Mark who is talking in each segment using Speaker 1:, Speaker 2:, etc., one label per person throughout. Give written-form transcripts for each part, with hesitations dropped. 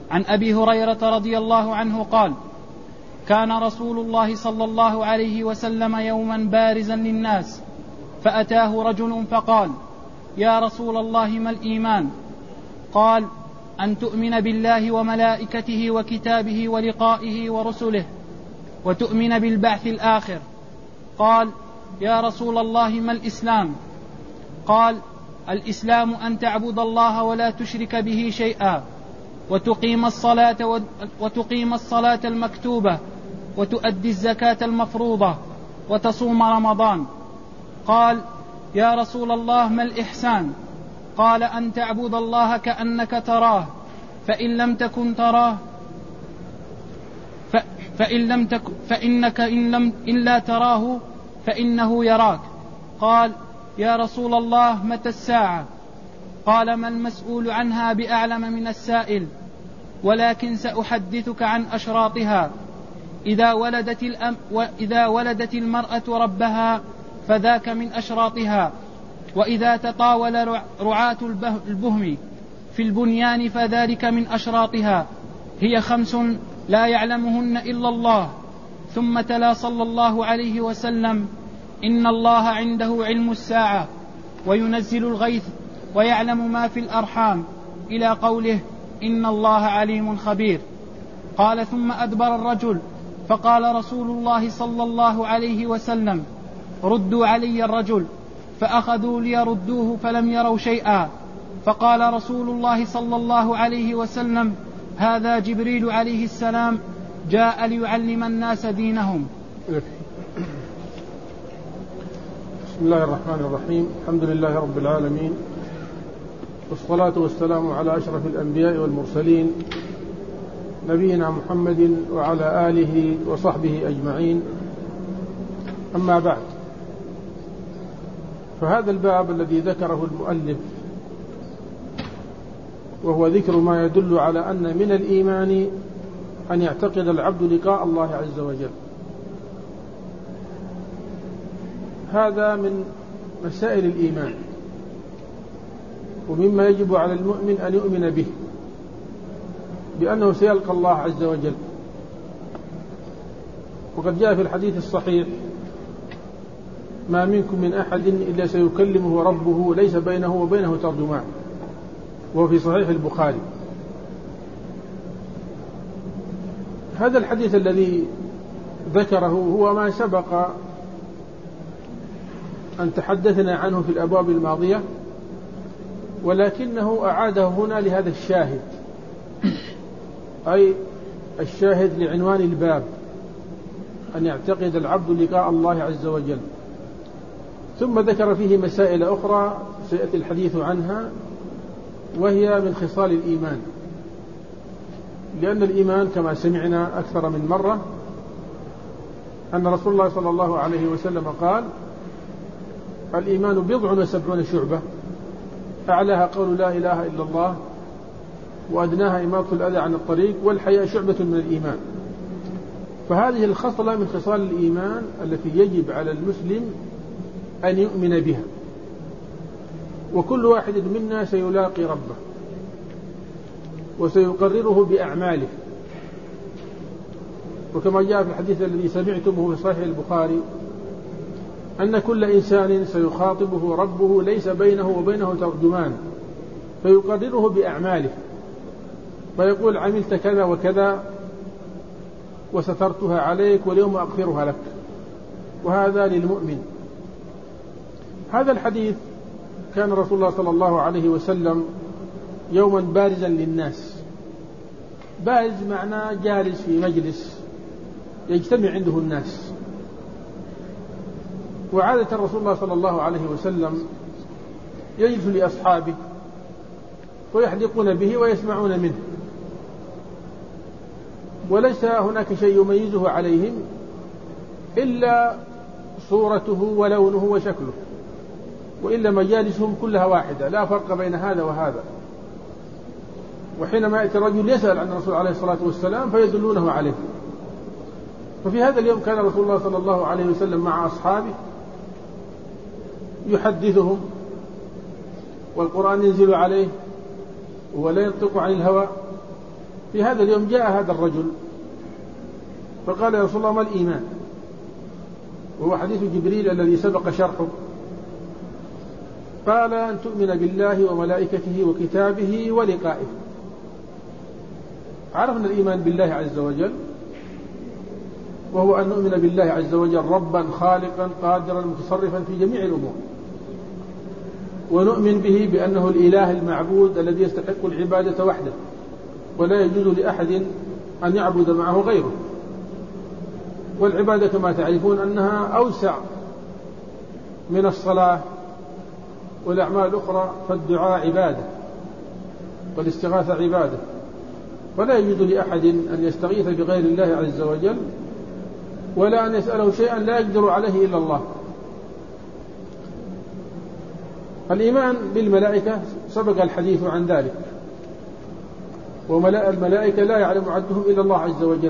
Speaker 1: عن أبي هريرة رضي الله عنه قال: كان رسول الله صلى الله عليه وسلم يوما بارزا للناس، فأتاه رجل فقال: يا رسول الله، ما الإيمان؟ قال: أن تؤمن بالله وملائكته وكتابه ولقائه ورسله، وتؤمن بالبعث الآخر. قال: يا رسول الله، ما الإسلام؟ قال: الإسلام أن تعبد الله ولا تشرك به شيئا، وتقيم الصلاة المكتوبة، وتؤدي الزكاة المفروضة، وتصوم رمضان. قال: يا رسول الله، ما الإحسان؟ قال: أن تعبد الله كأنك تراه، فإن لم تكن تراه فإنك إن لا تراه فإنه يراك. قال: يا رسول الله، متى الساعة؟ قال: ما المسؤول عنها بأعلم من السائل، ولكن سأحدثك عن أشراطها. إذا ولدت المرأة ربها فذاك من أشراطها، وإذا تطاول رعاة البهم في البنيان فذلك من أشراطها. هي 5 لا يعلمهن إلا الله. ثم تلا صلى الله عليه وسلم: إن الله عنده علم الساعة، وينزل الغيث، ويعلم ما في الأرحام، إلى قوله: إن الله عليم خبير. قال: ثم أدبر الرجل، فقال رسول الله صلى الله عليه وسلم: ردوا علي الرجل. فأخذوا ليردوه فلم يروا شيئا. فقال رسول الله صلى الله عليه وسلم: هذا جبريل عليه السلام، جاء ليعلم الناس دينهم.
Speaker 2: بسم الله الرحمن الرحيم. الحمد لله رب العالمين، والصلاة والسلام على أشرف الأنبياء والمرسلين، نبينا محمد وعلى آله وصحبه أجمعين. أما بعد، فهذا الباب الذي ذكره المؤلف وهو ذكر ما يدل على أن من الإيمان أن يعتقد العبد لقاء الله عز وجل. هذا من مسائل الإيمان، ومما يجب على المؤمن أن يؤمن به، بأنه سيلقى الله عز وجل. وقد جاء في الحديث الصحيح: ما منكم من أحد إلا سيكلمه ربه ليس بينه وبينه ترجمان، وهو في صحيح البخاري. هذا الحديث الذي ذكره هو ما سبق أن تحدثنا عنه في الأبواب الماضية، ولكنه أعاده هنا لهذا الشاهد، أي الشاهد لعنوان الباب: أن يعتقد العبد لقاء الله عز وجل. ثم ذكر فيه مسائل أخرى سيأتي الحديث عنها، وهي من خصال الإيمان، لأن الإيمان كما سمعنا أكثر من مرة أن رسول الله صلى الله عليه وسلم قال: الإيمان 70 شعبة، أعلاها قول لا إله إلا الله، وأدناها إماطة الأذى عن الطريق، والحياء شعبة من الإيمان. فهذه الخصلة من خصال الإيمان التي يجب على المسلم أن يؤمن بها، وكل واحد منا سيلاقي ربه وسيقرره بأعماله. وكما جاء في الحديث الذي سمعتمه في صحيح البخاري أن كل إنسان سيخاطبه ربه ليس بينه وبينه ترجمان، فيقرره بأعماله، فيقول: عملت كذا وكذا وسترتها عليك، واليوم أغفرها لك. وهذا للمؤمن. هذا الحديث كان رسول الله صلى الله عليه وسلم يوما بارزا للناس. بارز معناه جالس في مجلس يجتمع عنده الناس. وعادة رسول الله صلى الله عليه وسلم يجلس لأصحابه ويحدقون به ويسمعون منه، وليس هناك شيء يميزه عليهم إلا صورته ولونه وشكله، وإلا مجالسهم كلها واحدة، لا فرق بين هذا وهذا. وحينما يأتي الرجل يسأل عن الرسول عليه الصلاة والسلام فيدلونه عليه. ففي هذا اليوم كان رسول الله صلى الله عليه وسلم مع أصحابه يحدثهم، والقرآن ينزل عليه ولا ينطق عن الهوى، في هذا اليوم جاء هذا الرجل فقال يا رسول الله ما الإيمان؟ وهو حديث جبريل الذي سبق شرحه. قال أن تؤمن بالله وملائكته وكتابه ولقائه. عرفنا الإيمان بالله عز وجل، وهو أن نؤمن بالله عز وجل ربا خالقا قادرا متصرفا في جميع الأمور، ونؤمن به بأنه الإله المعبود الذي يستحق العبادة وحده، ولا يجوز لأحد أن يعبد معه غيره. والعبادة كما تعرفون أنها أوسع من الصلاة والأعمال الأخرى، فالدعاء عبادة والاستغاثة عبادة، ولا يجوز لأحد أن يستغيث بغير الله عز وجل ولا أن يسأله شيئا لا يقدر عليه إلا الله. الإيمان بالملائكة سبق الحديث عن ذلك، والملائكة لا يعلم عدهم إلا الله عز وجل،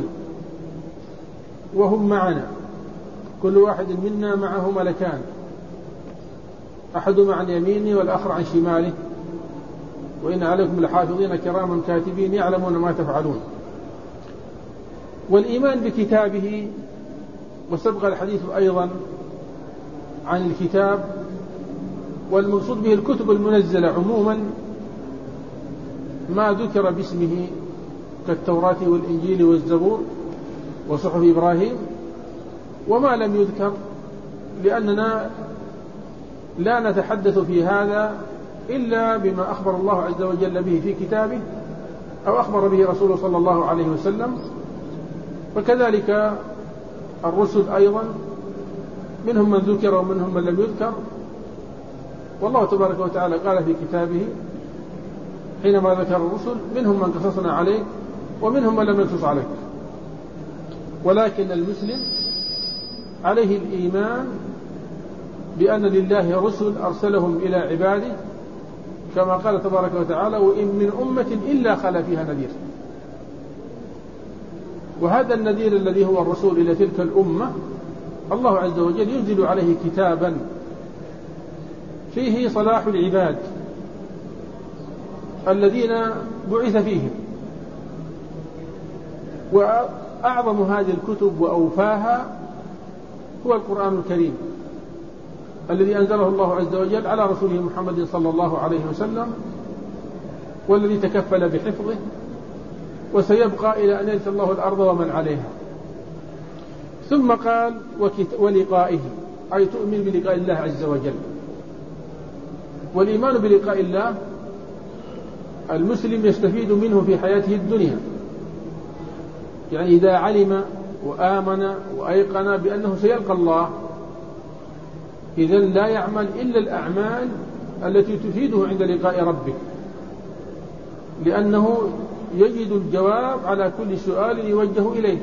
Speaker 2: وهم معنا، كل واحد منا معه ملكان، أحدهما عن يمينه والآخر عن شماله، وإن عليكم لحافظين كراما كاتبين يعلمون ما تفعلون. والإيمان بكتابه، وسبق الحديث أيضا عن الكتاب، والمقصود به الكتب المنزلة عموما، ما ذكر باسمه كالتوراة والإنجيل والزبور وصحف إبراهيم، وما لم يذكر، لأننا لا نتحدث في هذا إلا بما أخبر الله عز وجل به في كتابه أو أخبر به رسوله صلى الله عليه وسلم. وكذلك الرسل أيضا، منهم من ذكر ومنهم من لم يذكر، والله تبارك وتعالى قال في كتابه حينما ذكر الرسل منهم من قصصنا عليك ومنهم من لم يقصص عليك. ولكن المسلم عليه الإيمان بأن لله رسل أرسلهم إلى عباده، كما قال تبارك وتعالى وإن من أمة إلا خلا فيها نذير. وهذا النذير الذي هو الرسول إلى تلك الأمة الله عز وجل ينزل عليه كتابا فيه صلاح العباد الذين بعث فيهم. وأعظم هذه الكتب وأوفاها هو القرآن الكريم الذي أنزله الله عز وجل على رسوله محمد صلى الله عليه وسلم، والذي تكفل بحفظه، وسيبقى إلى أن يرث الله الأرض ومن عليها. ثم قال ولقائه، أي تؤمن بلقاء الله عز وجل. والإيمان بلقاء الله المسلم يستفيد منه في حياته الدنيا، يعني إذا علم وآمن وأيقن بأنه سيلقى الله، إذن لا يعمل إلا الأعمال التي تفيده عند لقاء ربه، لأنه يجد الجواب على كل سؤال يوجه إليه.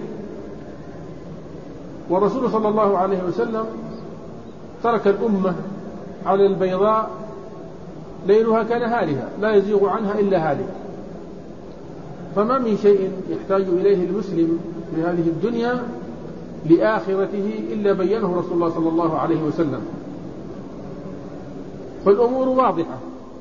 Speaker 2: والرسول صلى الله عليه وسلم ترك الأمة على البيضاء ليلها كنهارها لا يزيغ عنها إلا هالك. فما من شيء يحتاج إليه المسلم في هذه الدنيا لآخرته إلا بينه رسول الله صلى الله عليه وسلم. فالأمور واضحة،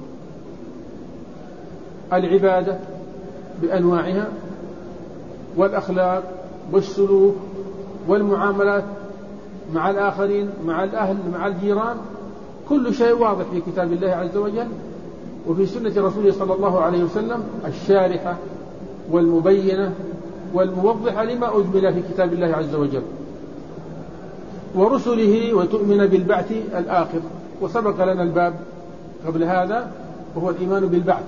Speaker 2: العبادة بأنواعها، والأخلاق والسلوك والمعاملات مع الآخرين، مع الأهل، مع الجيران، كل شيء واضح في كتاب الله عز وجل وفي سنة رسوله صلى الله عليه وسلم الشارحة والمبينة والموضحة لما أجمل في كتاب الله عز وجل ورسله. وتؤمن بالبعث الآخر، وسبق لنا الباب قبل هذا وهو الإيمان بالبعث،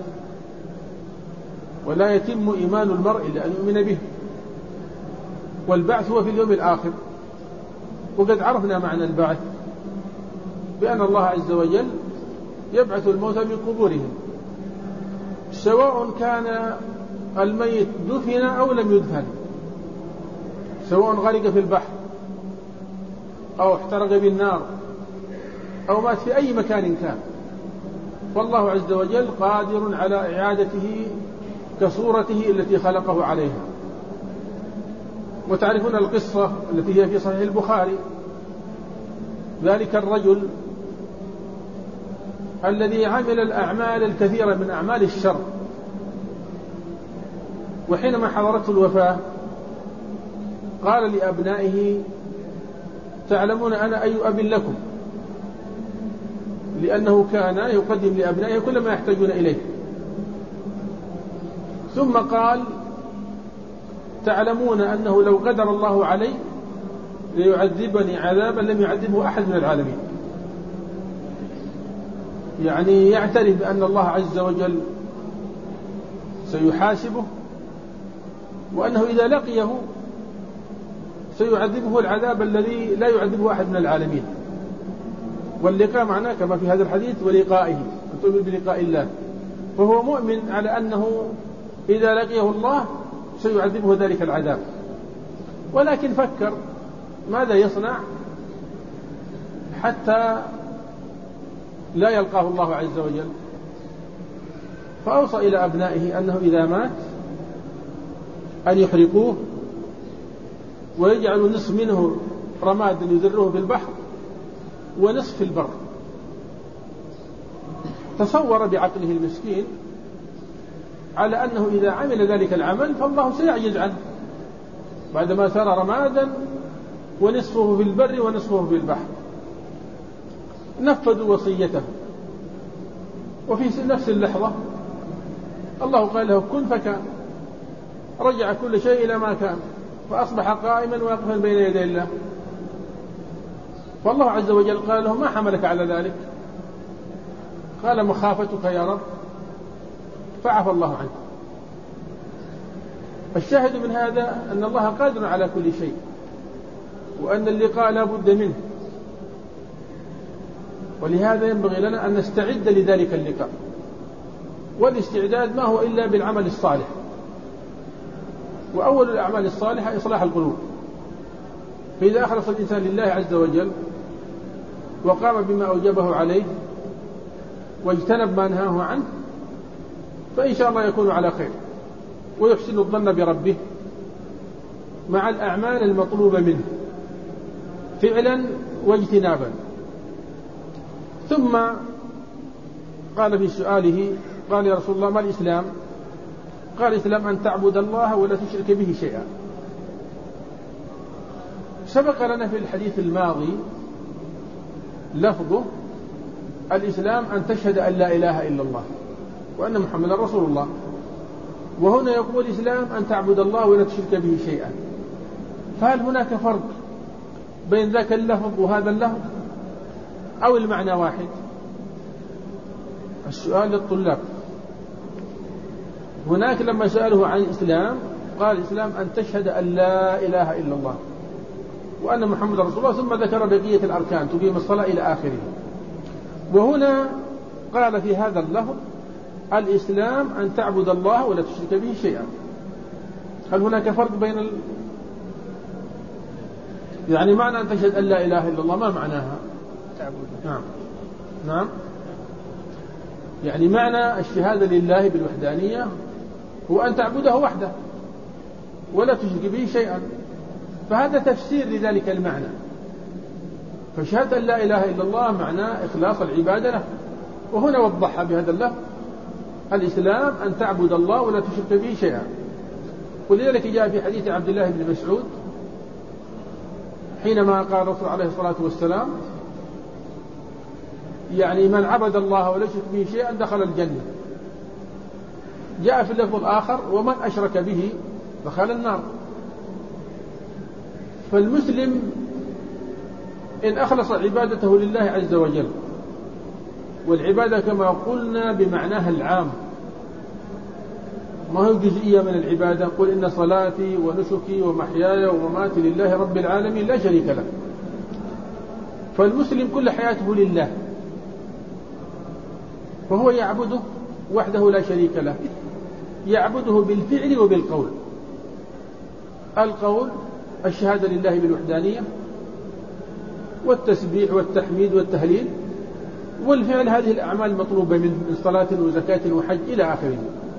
Speaker 2: ولا يتم إيمان المرء إلا أن يؤمن به، والبعث هو في اليوم الآخر. وقد عرفنا معنى البعث بأن الله عز وجل يبعث الموتى من قبورهم، سواء كان الميت دفن أو لم يدفن، سواء غرق في البحر أو احترق بالنار أو مات في أي مكان كان، والله عز وجل قادر على إعادته كصورته التي خلقه عليها. وتعرفون القصة التي هي في صحيح البخاري، ذلك الرجل الذي عمل الأعمال الكثيرة من أعمال الشر وحينما حضرته الوفاة قال لأبنائه: تعلمون أنا أي أب لكم، لأنه كان يقدم لأبنائه كل ما يحتاجون إليه. ثم قال: تعلمون أنه لو قدر الله علي ليعذبني عذابا لم يعذبه أحد من العالمين. يعني يعترف بأن الله عز وجل سيحاسبه، وأنه إذا لقيه سيعذبه العذاب الذي لا يعذبه أحد من العالمين. واللقاء معناه كما في هذا الحديث: ولقائه، أن تؤمن بلقاء الله. فهو مؤمن على أنه إذا لقيه الله سيعذبه ذلك العذاب، ولكن فكر ماذا يصنع حتى لا يلقاه الله عز وجل، فأوصى إلى أبنائه أنه إذا مات أن يحرقوه ويجعلوا نصف منه رماد يذروه في البحر ونصف في البر. تصور بعقله المسكين على أنه إذا عمل ذلك العمل فالله سيعجز عنه بعدما صار رمادا ونصفه في البر ونصفه في البحر. نفذوا وصيته، وفي نفس اللحظة الله قال له: كن فكان. رجع كل شيء إلى ما كان، فأصبح قائما واقفا بين يدي الله. فالله عز وجل قال له: ما حملك على ذلك؟ قال: مخافتك يا رب، فعفى الله عنه. الشاهد من هذا أن الله قادر على كل شيء، وأن اللقاء لا بد منه، ولهذا ينبغي لنا أن نستعد لذلك اللقاء. والاستعداد ما هو إلا بالعمل الصالح، وأول الأعمال الصالحة إصلاح القلوب. فإذا أخلص الإنسان لله عز وجل وقام بما أوجبه عليه واجتنب ما نهاه عنه فإن شاء الله يكون على خير، ويحسن الظن بربه مع الأعمال المطلوبة منه فعلا واجتنابا. ثم قال في سؤاله: قال يا رسول الله ما الإسلام؟ قال: الإسلام أن تعبد الله ولا تشرك به شيئا. سبق لنا في الحديث الماضي لفظه: الإسلام أن تشهد أن لا إله إلا الله وأن محمدا رسول الله. وهنا يقول الإسلام أن تعبد الله ولا تشرك به شيئا. فهل هناك فرق بين ذاك اللفظ وهذا اللفظ، أو المعنى واحد؟ السؤال للطلاب. هناك لما سأله عن الإسلام قال: الإسلام أن تشهد أن لا إله إلا الله وأن محمد رسول الله، ثم ذكر بقية الأركان تقيم الصلاة إلى آخره. وهنا قال في هذا اللفظ: الإسلام أن تعبد الله ولا تشرك به شيئا. هل هناك فرق بين يعني معنى أن تشهد أن لا إله إلا الله ما معناها؟ نعم نعم، يعني معنى الشهادة لله بالوحدانية هو أن تعبده وحده ولا تشرك به شيئا، فهذا تفسير لذلك المعنى. فشهادة أن لا إله إلا الله معناه إخلاص العبادة له، وهنا وضحها بهذا اللفظ: الإسلام أن تعبد الله ولا تشرك به شيئا. ولذلك جاء في حديث عبد الله بن مسعود حينما قال الرسول عليه الصلاة والسلام: يعني من عبد الله ولا يشرك به شيئا دخل الجنة. جاء في اللفظ الآخر: ومن أشرك به دخل النار. فالمسلم إن أخلص عبادته لله عز وجل، والعبادة كما قلنا بمعناها العام، ما هو جزئية من العبادة. قل إن صلاتي ونسكي ومحياي ومماتي لله رب العالمين لا شريك له. فالمسلم كل حياته لله، فهو يعبده وحده لا شريك له، يعبده بالفعل وبالقول. القول الشهادة لله بالوحدانية والتسبيح والتحميد والتهليل، والفعل هذه الأعمال المطلوبة منه من صلاة وزكاة وحج إلى آخره.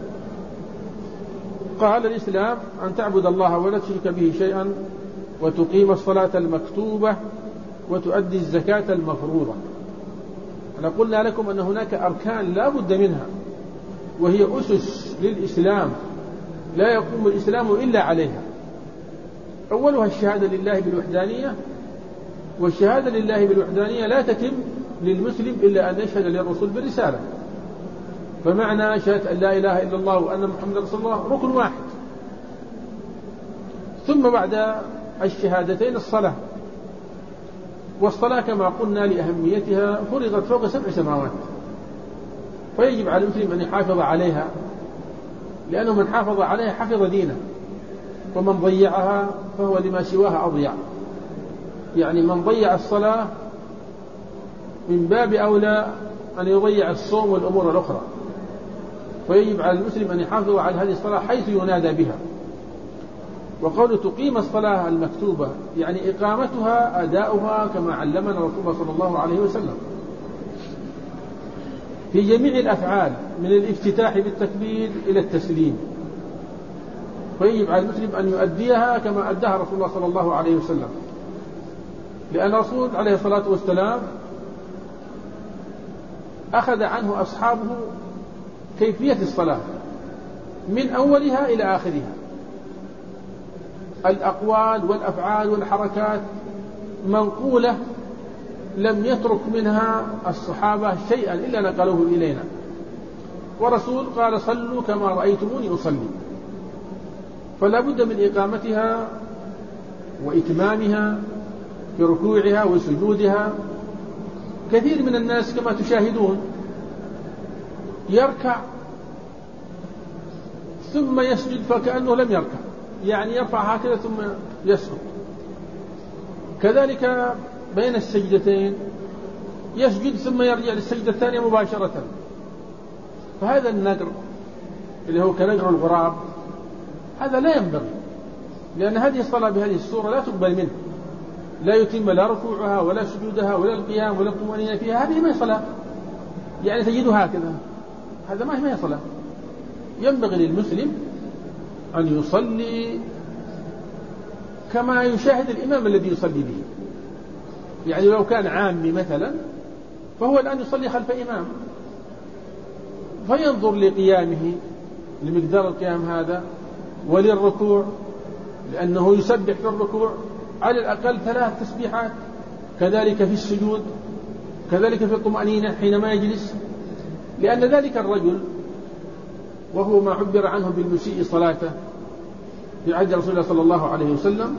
Speaker 2: قال: الإسلام أن تعبد الله ولا تشرك به شيئا وتقيم الصلاة المكتوبة وتؤدي الزكاة المفروضة. أنا قلنا لكم أن هناك أركان لا بد منها، وهي أسس للإسلام لا يقوم الإسلام إلا عليها. أولها الشهادة لله بالوحدانية، والشهادة لله بالوحدانية لا تتم للمسلم إلا أن يشهد للرسول بالرسالة. فمعنى شهادة أن لا إله إلا الله وأن محمد رسول الله ركن واحد. ثم بعد الشهادتين الصلاة، والصلاة كما قلنا لأهميتها فرضت فوق 7 سماوات، فيجب على المسلم أن يحافظ عليها، لأنه من حافظ عليها حفظ دينه، ومن ضيعها فهو لما سواها أضيع. يعني من ضيع الصلاة من باب أولى أن يضيع الصوم والأمور الأخرى. فيجب على المسلم أن يحافظ على هذه الصلاة حيث ينادى بها. وقول تقيم الصلاة المكتوبة يعني إقامتها أداؤها كما علمنا رسول الله صلى الله عليه وسلم في جميع الأفعال من الافتتاح بالتكبير إلى التسليم. فيجب على المسلم أن يؤديها كما أداها رسول الله صلى الله عليه وسلم، لأن الرسول عليه الصلاة والسلام أخذ عنه أصحابه كيفية الصلاة من أولها إلى آخرها، الأقوال والأفعال والحركات منقولة، لم يترك منها الصحابة شيئا إلا نقلوه إلينا. ورسول قال صلوا كما رأيتموني أصلي، فلا بد من إقامتها وإتمامها في ركوعها وسجودها. كثير من الناس كما تشاهدون يركع ثم يسجد فكأنه لم يركع، يعني يرفع هكذا ثم يسجد. كذلك بين السجدتين يسجد ثم يرجع للسجدة الثانية مباشرة. فهذا النقر اللي هو كنقر الغراب هذا لا ينبغي، لأن هذه الصلاة بهذه الصورة لا تقبل منه، لا يتم لا ركوعها ولا سجودها ولا القيام ولا الطمأنينة فيها. هذه ما هي صلاة، يعني تجد هكذا، هذا ما هي صلاة. ينبغي للمسلم أن يصلي كما يشاهد الإمام الذي يصلي به. يعني لو كان عامي مثلا فهو الآن يصلي خلف إمام، فينظر لقيامه لمقدار القيام هذا، وللركوع لأنه يسبح في الركوع على الأقل 3 تسبيحات، كذلك في السجود، كذلك في الطمأنينة حينما يجلس. لأن ذلك الرجل وهو ما عبر عنه بالمسيء صلاته في عهد رسول الله صلى الله عليه وسلم،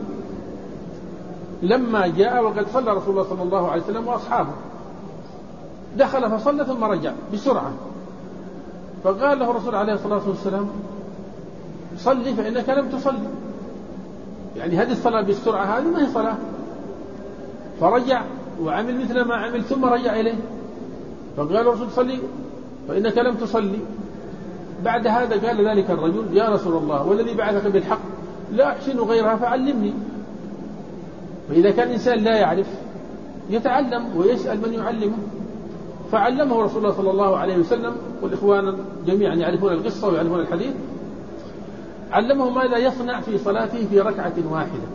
Speaker 2: لما جاء وقد صلى رسول الله صلى الله عليه وسلم وأصحابه، دخل فصلى ثم رجع بسرعة، فقال له الرسول عليه الصلاة والسلام صلي فإنك لم تصلي. يعني هذه الصلاة بالسرعة هذه ما هي صلاة. فرجع وعمل مثل ما عمل ثم رجع إليه، فقال الرسول صلي فإنك لم تصلي. بعد هذا قال ذلك الرجل يا رسول الله والذي بعثك بالحق لا أحسن غيرها فعلمني. فإذا كان الإنسان لا يعرف يتعلم ويسأل من يعلمه، فعلمه رسول الله صلى الله عليه وسلم، والإخوان جميعا يعرفون القصة ويعرفون الحديث. علمه ماذا يصنع في صلاته في ركعة واحدة: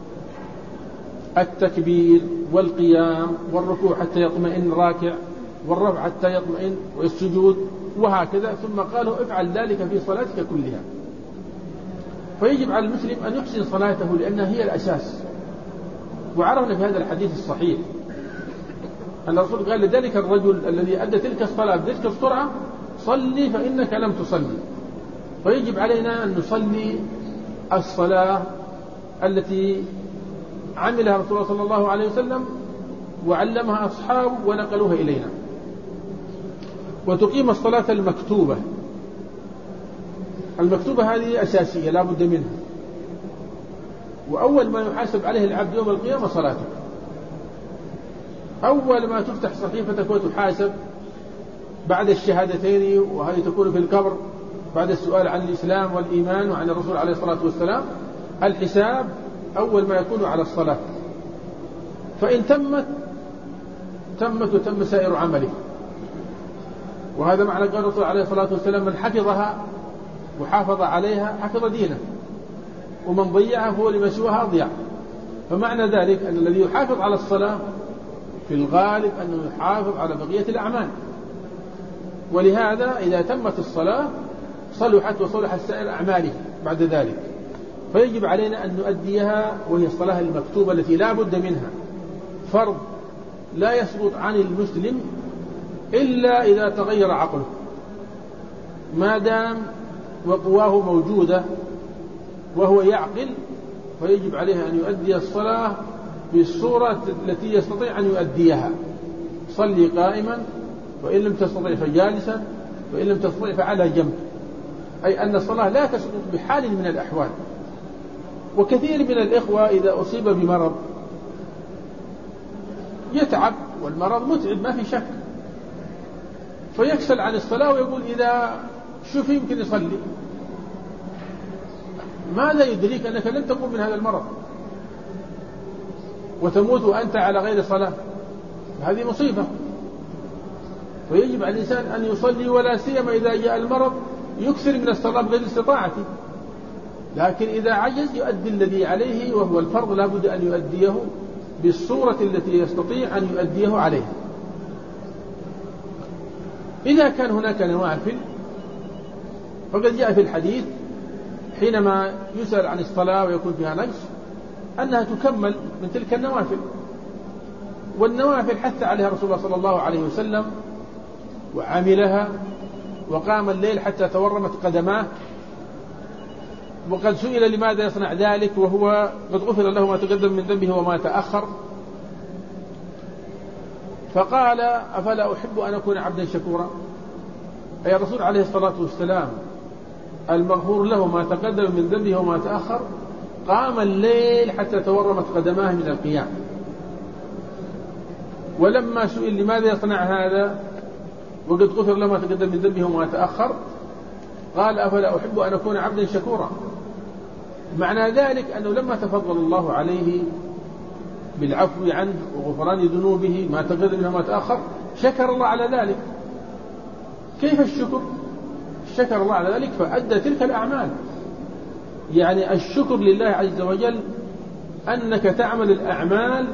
Speaker 2: التكبير والقيام والركوع حتى يطمئن راكع، والرفع حتى يطمئن، والسجود، وهكذا. ثم قالوا افعل ذلك في صلاتك كلها. فيجب على المسلم أن يحسن صلاته لأنها هي الأساس. وعرفنا في هذا الحديث الصحيح أن الرسول قال لذلك الرجل الذي أدى تلك الصلاة بتلك السرعة صلي فإنك لم تصلي. فيجب علينا أن نصلي الصلاة التي عملها رسول الله صلى الله عليه وسلم وعلمها أصحابه ونقلوها إلينا. وتقيم الصلاة المكتوبة. المكتوبة هذه أساسية لا بد منها، وأول ما يحاسب عليه العبد يوم القيامة صلاته. أول ما تفتح صحيفتك وتحاسب بعد الشهادتين، وهذه تكون في القبر بعد السؤال عن الإسلام والإيمان وعن الرسول عليه الصلاة والسلام. الحساب أول ما يكون على الصلاة، فإن تمت وتم سائر عمله. وهذا معنى قال الرسول عليه الصلاة والسلام من حفظها وحافظ عليها حفظ دينه، ومن ضيعها فهو لما سواها أضيع. فمعنى ذلك أن الذي يحافظ على الصلاة في الغالب أنه يحافظ على بقية الأعمال. ولهذا إذا تمت الصلاة صلحت وصلحت سائر أعماله. بعد ذلك، فيجب علينا أن نؤديها، وهي الصلاة المكتوبة التي لا بد منها، فرض لا يسقط عن المسلم إلا إذا تغير عقله، ما دام وقواه موجودة وهو يعقل، فيجب عليه أن يؤدي الصلاة بالصورة التي يستطيع أن يؤديها. صلي قائما، وإن لم تستطيع فجالسا، وإن لم تستطيع فعلى جنب، أي أن الصلاة لا تسقط بحال من الأحوال. وكثير من الإخوة إذا أصيب بمرض يتعب، والمرض متعب ما في شك، فيكسل عن الصلاة ويقول إذا شوف يمكن يصلي. ماذا يدريك أنك لن تقوم من هذا المرض وتموت وأنت على غير صلاة؟ هذه مصيبة. فيجب على الإنسان أن يصلي، ولا سيما إذا جاء المرض يكثر من الصلاة بغير استطاعته، لكن إذا عجز يؤدي الذي عليه وهو الفرض، لا بد أن يؤديه بالصورة التي يستطيع أن يؤديه عليها. إذا كان هناك نوافل فقد جاء في الحديث حينما يسأل عن الصلاة ويكون فيها نقص أنها تكمل من تلك النوافل، والنوافل حث عليها رسول الله صلى الله عليه وسلم وعملها، وقام الليل حتى تورمت قدماه، وقد سئل لماذا يصنع ذلك وهو قد غفر له ما تقدم من ذنبه وما تأخر، فقال أفلا أحب أن أكون عبدا شكورا. أي الرسول عليه الصلاة والسلام المغفور له ما تقدم من ذنبه وما تأخر قام الليل حتى تورمت قدماه من القيام. ولما سئل لماذا يصنع هذا وقد غفر له ما تقدم من ذنبه وما تأخر قال أفلا أحب أن أكون عبدا شكورا. معنى ذلك أنه لما تفضل الله عليه بالعفو عنه وغفران ذنوبه ما تقدم منه وما تأخر شكر الله على ذلك. كيف الشكر؟ شكر الله على ذلك فأدى تلك الأعمال. يعني الشكر لله عز وجل أنك تعمل الأعمال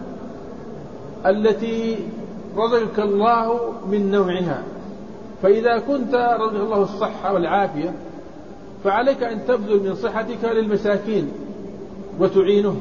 Speaker 2: التي رزقك الله من نوعها، فإذا كنت رزق الله الصحة والعافية فعليك أن تبذل من صحتك للمساكين وتعينهم.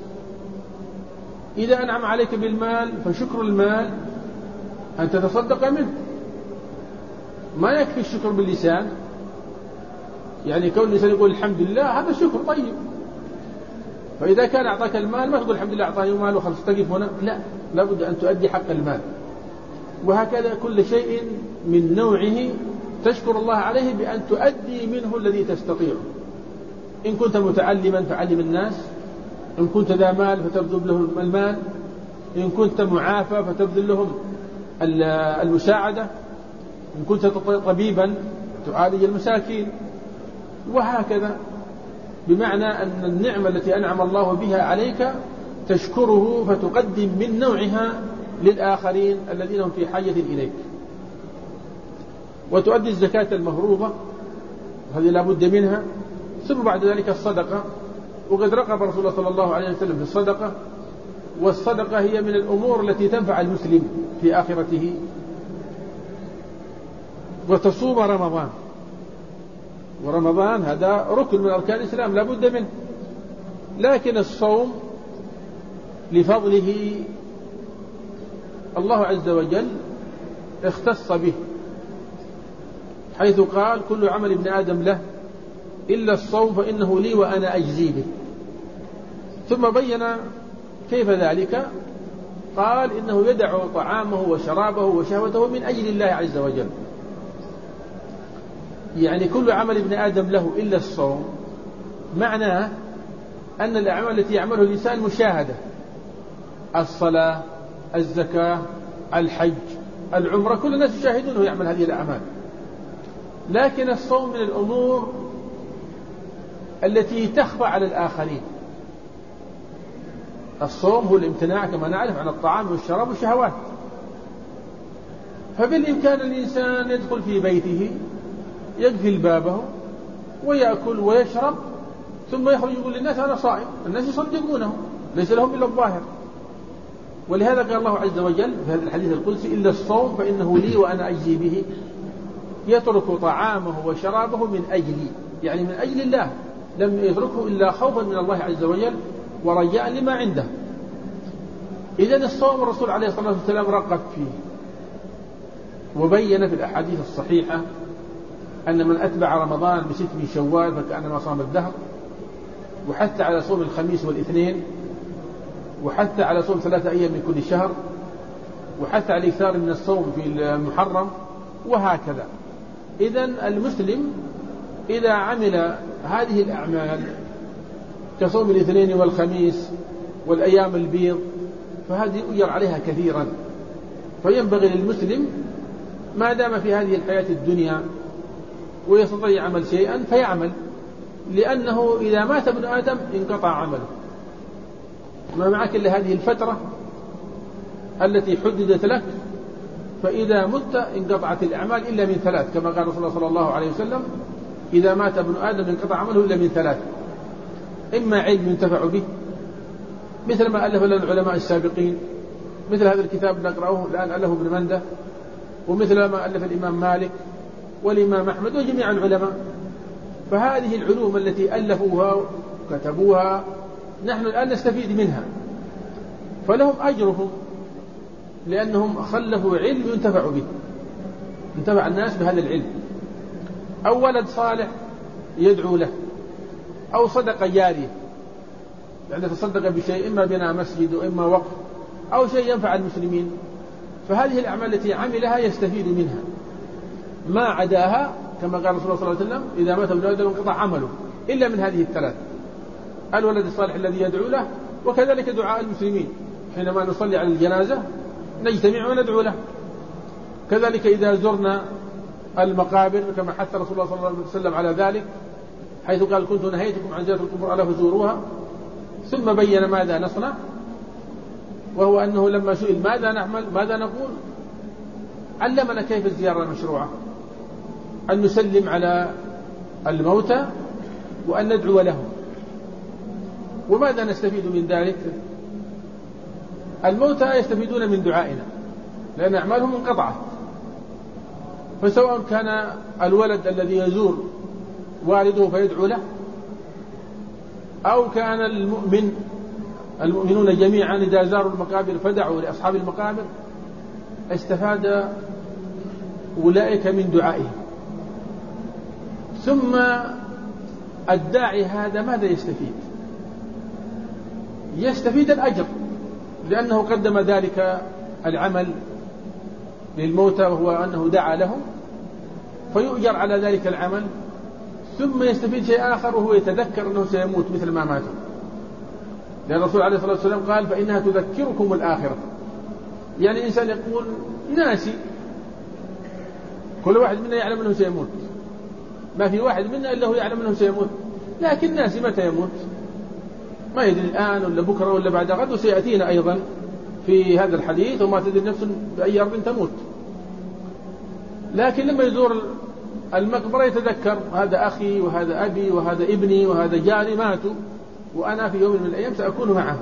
Speaker 2: إذا أنعم عليك بالمال فشكر المال أن تتصدق منه، ما يكفي الشكر باللسان. يعني كون الإنسان يقول الحمد لله هذا شكر طيب، فإذا كان أعطاك المال ما تقول الحمد لله أعطاني مال وخلص تقف هنا، لا، لابد أن تؤدي حق المال. وهكذا كل شيء من نوعه تشكر الله عليه بأن تؤدي منه الذي تستطيعه. إن كنت متعلما فعلم الناس، إن كنت ذا مال فتبذل لهم المال، إن كنت معافى فتبذل لهم المساعدة، إن كنت طبيبا تعالج المساكين، وهكذا. بمعنى أن النعمة التي أنعم الله بها عليك تشكره فتقدم من نوعها للآخرين الذين هم في حاجة إليك. وتؤدي الزكاة المفروضة، هذه لا بد منها. ثم بعد ذلك الصدقة، وقد رغب رسول الله صلى الله عليه وسلم في الصدقة، والصدقة هي من الأمور التي تنفع المسلم في آخرته. وتصوم رمضان، ورمضان هذا ركن من أركان الإسلام لا بد منه، لكن الصوم لفضله الله عز وجل اختص به، حيث قال كل عمل ابن آدم له إلا الصوم فإنه لي وأنا أجزي به. ثم بين كيف ذلك، قال إنه يدع طعامه وشرابه وشهوته من أجل الله عز وجل. يعني كل عمل ابن آدم له إلا الصوم، معناه أن الأعمال التي يعمله الإنسان مشاهدة، الصلاة، الزكاة، الحج، العمرة، كل الناس يشاهدونه يعمل هذه الأعمال. لكن الصوم من الأمور التي تخفى على الآخرين. الصوم هو الامتناع كما نعرف عن الطعام والشراب والشهوات، فبالإمكان الإنسان يدخل في بيته يقفل بابه ويأكل ويشرب ثم يخرج يقول للناس أنا صائم، الناس يصدقونه، ليس لهم إلا الظاهر. ولهذا قال الله عز وجل في هذا الحديث القدسي إلا الصوم فإنه لي وأنا أجزي به. يترك طعامه وشرابه من أجلي، يعني من أجل الله، لم يتركه إلا خوفا من الله عز وجل ورجاء لما عنده. إذن الصوم الرسول عليه الصلاة والسلام رغب فيه، وبين في الأحاديث الصحيحة أن من أتبع رمضان ب6 من شوال فكأنما صام الدهر، وحتى على صوم الخميس والاثنين، وحتى على صوم 3 أيام من كل شهر، وحتى على الإكثار من الصوم في المحرم، وهكذا. إذن المسلم إذا عمل هذه الأعمال كصوم الاثنين والخميس والأيام البيض فهذه يؤجر عليها كثيرا. فينبغي للمسلم ما دام في هذه الحياة الدنيا ويستطيع يعمل شيئا فيعمل، لأنه إذا مات ابن آدم انقطع عمله، ما معك إلا هذه الفترة التي حددت لك، فإذا مت انقطعت الأعمال إلا من 3، كما قال رسول الله صلى الله عليه وسلم: إذا مات ابن آدم انقطع عمله إلا من 3، إما علم ينتفع به مثل ما ألف لنا العلماء السابقين، مثل هذا الكتاب نقرأه الآن ألفه ابن منده، ومثل ما ألف الإمام مالك والإمام أحمد وجميع العلماء. فهذه العلوم التي ألفوها وكتبوها نحن الآن نستفيد منها، فلهم أجرهم لأنهم خلفوا علم ينتفع به، انتفع الناس بهذا العلم، أو ولد صالح يدعو له، أو صدقة جارية يعني تصدق بشيء، إما بناء مسجد وإما وقف أو شيء ينفع المسلمين. فهذه الأعمال التي عملها يستفيد منها، ما عداها كما قال رسول الله صلى الله عليه وسلم: إذا مات ابن آدم انقطع عمله إلا من هذه ال3: الولد الصالح الذي يدعو له، وكذلك دعاء المسلمين حينما نصلي على الجنازة نجتمع وندعو له. كذلك إذا زرنا المقابر كما حث رسول الله صلى الله عليه وسلم على ذلك، حيث قال: كنت نهيتكم عن زيارة القبور ألا فزوروها. ثم بين ماذا نصنع، وهو أنه لما سئل ماذا نعمل ماذا نقول، علمنا كيف الزيارة المشروعة: أن نسلم على الموتى وأن ندعو لهم. وماذا نستفيد من ذلك؟ الموتى يستفيدون من دعائنا لأن أعمالهم انقطعت، فسواء كان الولد الذي يزور والده فيدعو له، أو كان المؤمنون جميعا إذا زاروا المقابر فدعوا لأصحاب المقابر، استفاد أولئك من دعائهم. ثم الداعي هذا ماذا يستفيد؟ يستفيد الأجر، لأنه قدم ذلك العمل للموتى وهو أنه دعا لهم، فيؤجر على ذلك العمل. ثم يستفيد شيء آخر، وهو يتذكر أنه سيموت مثل ما ماتوا، لأن الرسول عليه الصلاة والسلام قال: فإنها تذكركم الآخرة. يعني الإنسان يقول ناسي، كل واحد منا يعلم أنه سيموت، ما في واحد منا إلا هو يعلم أنه سيموت، لكن ناسي متى يموت، ما يدري الآن ولا بكرة ولا بعد غد. وسيأتينا أيضا في هذا الحديث: وما تدري نفس بأي أرض تموت. لكن لما يزور المقبرة يتذكر: هذا أخي وهذا أبي وهذا ابني وهذا جاري ماتوا، وأنا في يوم من الأيام سأكون معه.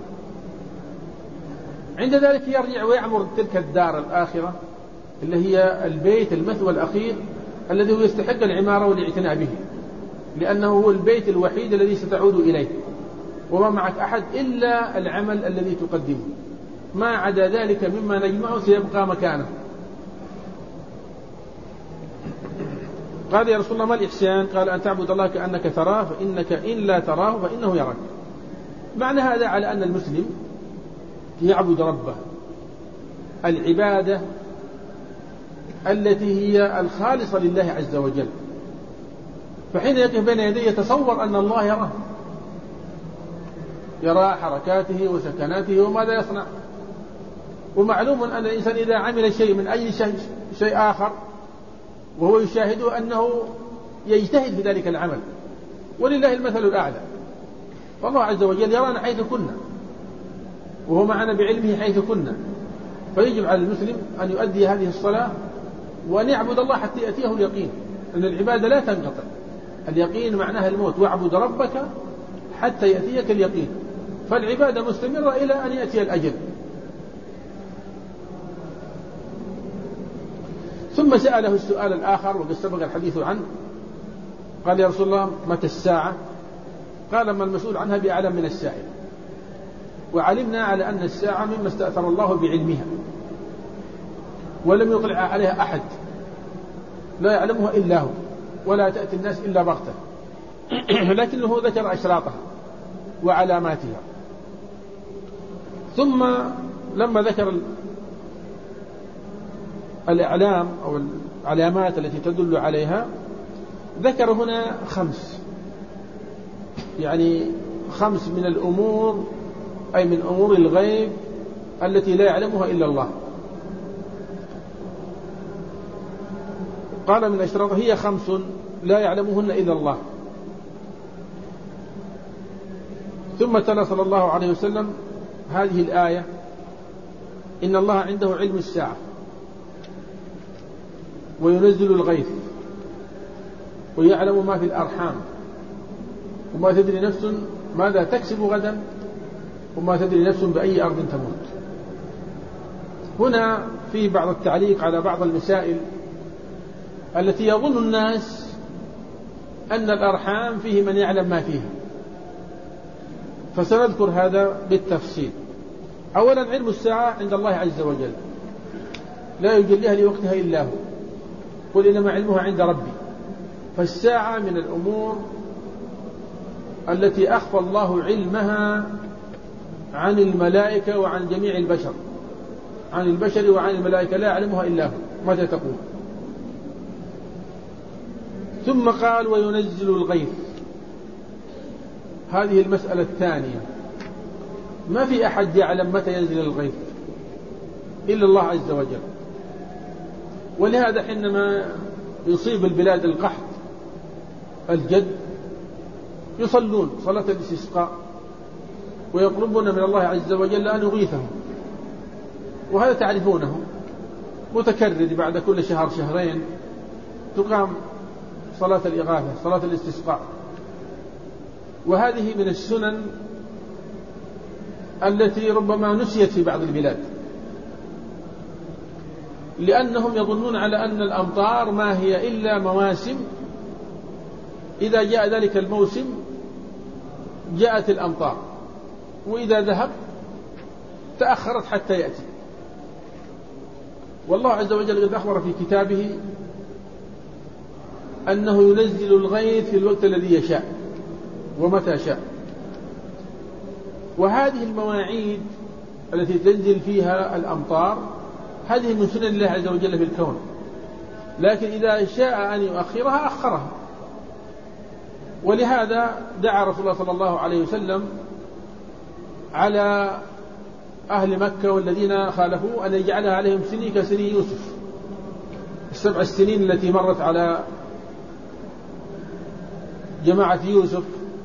Speaker 2: عند ذلك يرجع ويعمر تلك الدار الآخرة اللي هي البيت المثوى الأخير الذي هو يستحق العمارة والاعتناء به، لأنه هو البيت الوحيد الذي ستعود إليه، وما معك أحد إلا العمل الذي تقدمه، ما عدا ذلك مما نجمعه سيبقى مكانه. قال: يا رسول الله ما الإحسان؟ قال: أن تعبد الله كأنك تراه، فإنك إن لا تراه فإنه يراك. معنى هذا على أن المسلم يعبد ربه العبادة التي هي الخالصة لله عز وجل، فحين يقف بين يديه يتصور أن الله يراه، يرى حركاته وسكناته وماذا يصنع. ومعلوم أن الإنسان إذا عمل شيء من أي شيء آخر وهو يشاهده أنه يجتهد في ذلك العمل، ولله المثل الأعلى. فالله عز وجل يرانا حيث كنا، وهو معنا بعلمه حيث كنا، فيجب على المسلم أن يؤدي هذه الصلاة وأن يعبد الله حتى يأتيه اليقين، أن العبادة لا تنقطع. اليقين معناها الموت: واعبد ربك حتى يأتيك اليقين. فالعبادة مستمرة إلى أن يأتي الأجل. ثم سأله السؤال الآخر وقد سبق الحديث عنه، قال: يا رسول الله متى الساعة؟ قال ما المسؤول عنها بأعلم من السائل. وعلمنا على أن الساعة مما استأثر الله بعلمها ولم يطلع عليها أحد، لا يعلمها إلا هو، ولا تأتي الناس إلا بغتة، لكنه ذكر أشراطها وعلاماتها. ثم لما ذكر الإعلام أو العلامات التي تدل عليها ذكر هنا 5، يعني 5 من الأمور، أي من أمور الغيب التي لا يعلمها إلا الله. قال من أشراطها هي 5 لا يعلمهن إلا الله. ثم تلا صلى الله عليه وسلم هذه الآية: إن الله عنده علم الساعة وينزل الغيث ويعلم ما في الأرحام وما تدري نفس ماذا تكسب غدا وما تدري نفس بأي أرض تموت. هنا في بعض التعليق على بعض المسائل التي يظن الناس أن الأرحام فيه من يعلم ما فيها، فسنذكر هذا بالتفصيل. أولا، علم الساعة عند الله عز وجل لا يجليها لوقتها إلا هو، قل إنما علمها عند ربي. فالساعة من الأمور التي أخفى الله علمها عن الملائكة وعن جميع البشر، عن البشر وعن الملائكة لا يعلمها إلا هو متى تقوم. ثم قال: وينزل الغيث. هذه المسألة الثانية، ما في أحد يعلم متى ينزل الغيث إلا الله عز وجل. ولهذا حينما يصيب البلاد القحط الجد يصلون صلاة الاستسقاء ويطلبون من الله عز وجل أن يغيثهم، وهذا تعرفونه متكرر بعد كل شهر شهرين تقام صلاة الإغاثة، صلاة الاستسقاء. وهذه من السنن التي ربما نسيت في بعض البلاد، لأنهم يظنون على أن الأمطار ما هي إلا مواسم، إذا جاء ذلك الموسم جاءت الأمطار، وإذا ذهب تأخرت حتى يأتي. والله عز وجل قد أخبر في كتابه أنه ينزل الغيث في الوقت الذي يشاء ومتى شاء. وهذه المواعيد التي تنزل فيها الأمطار هذه من سنن الله عز وجل في الكون، لكن إذا شاء أن يؤخرها أخرها. ولهذا دعا رسول الله صلى الله عليه وسلم على أهل مكة والذين خالفوا أن يجعلها عليهم سنين كسني يوسف، 7 السنين التي مرت على جماعة يوسف.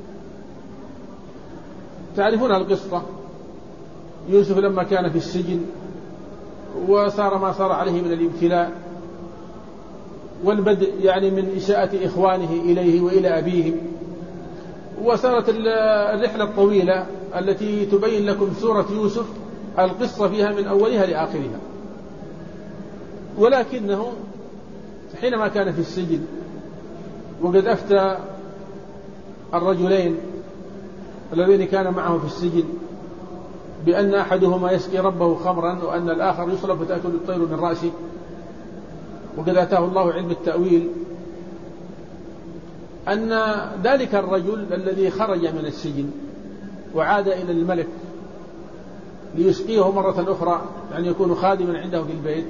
Speaker 2: تعرفون القصة، يوسف لما كان في السجن وصار ما صار عليه من الابتلاء والبدء يعني من إساءة إخوانه إليه وإلى أبيهم، وصارت الرحلة الطويلة التي تبين لكم سورة يوسف القصة فيها من أولها لآخرها. ولكنه حينما كان في السجن وقد أفتى الرجلين الذين كان معه في السجن بأن أحدهما يسقي ربه خمرا وأن الآخر يصلب فتأكل الطير من رأسه، وقد آتاه الله علم التأويل، أن ذلك الرجل الذي خرج من السجن وعاد إلى الملك ليسقيه مرة أخرى، يعني يكون خادما عنده في البيت،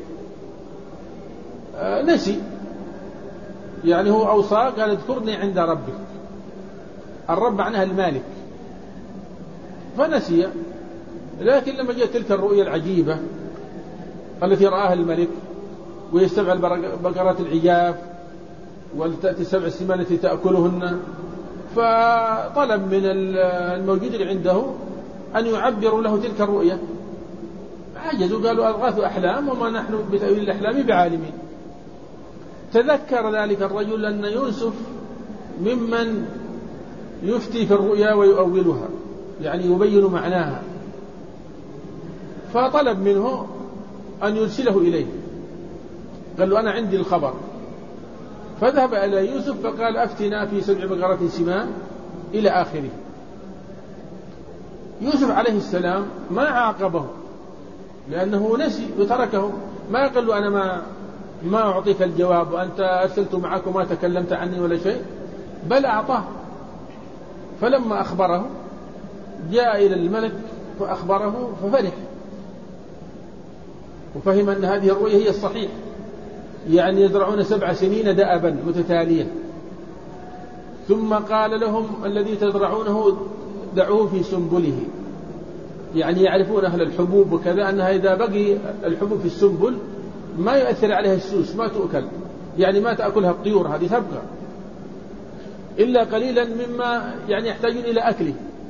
Speaker 2: نسي، يعني هو أوصى قال: اذكرني عند ربك. الرب معناها المالك، فنسي. لكن لما جاءت تلك الرؤيا العجيبة التي رآها الملك ويستبع بقرات العجاف وتأتي 7 السمان التي تأكلهن، فطلب من الموجود اللي عنده أن يعبروا له تلك الرؤيا. عجزوا، قالوا أضغاث أحلام وما نحن بتأويل الأحلام بعالمين. تذكر ذلك الرجل أن يوسف ممن يفتي في الرؤيا ويؤولها، يعني يبين معناها، فطلب منه أن يرسله إليه. قال له: أنا عندي الخبر. فذهب إلى يوسف فقال: أفتنا في 7 بقرات سمان إلى آخره. يوسف عليه السلام ما عاقبه لأنه نسي وتركه، ما قال له أنا ما أعطيك الجواب وأنت أرسلت معك وما تكلمت عني ولا شيء، بل أعطاه. فلما أخبره جاء إلى الملك فأخبره ففرح وفهم أن هذه الرؤية هي الصحيح، يعني يزرعون 7 سنين دأبا متتالية، ثم قال لهم الذي تزرعونه دعوه في سنبله، يعني يعرفون أهل الحبوب وكذا أنها إذا بقي الحبوب في السنبل ما يؤثر عليها السوس، ما تؤكل، يعني ما تأكلها الطيور، هذه تبقى إلا قليلا مما يعني يحتاجون إلى أكله.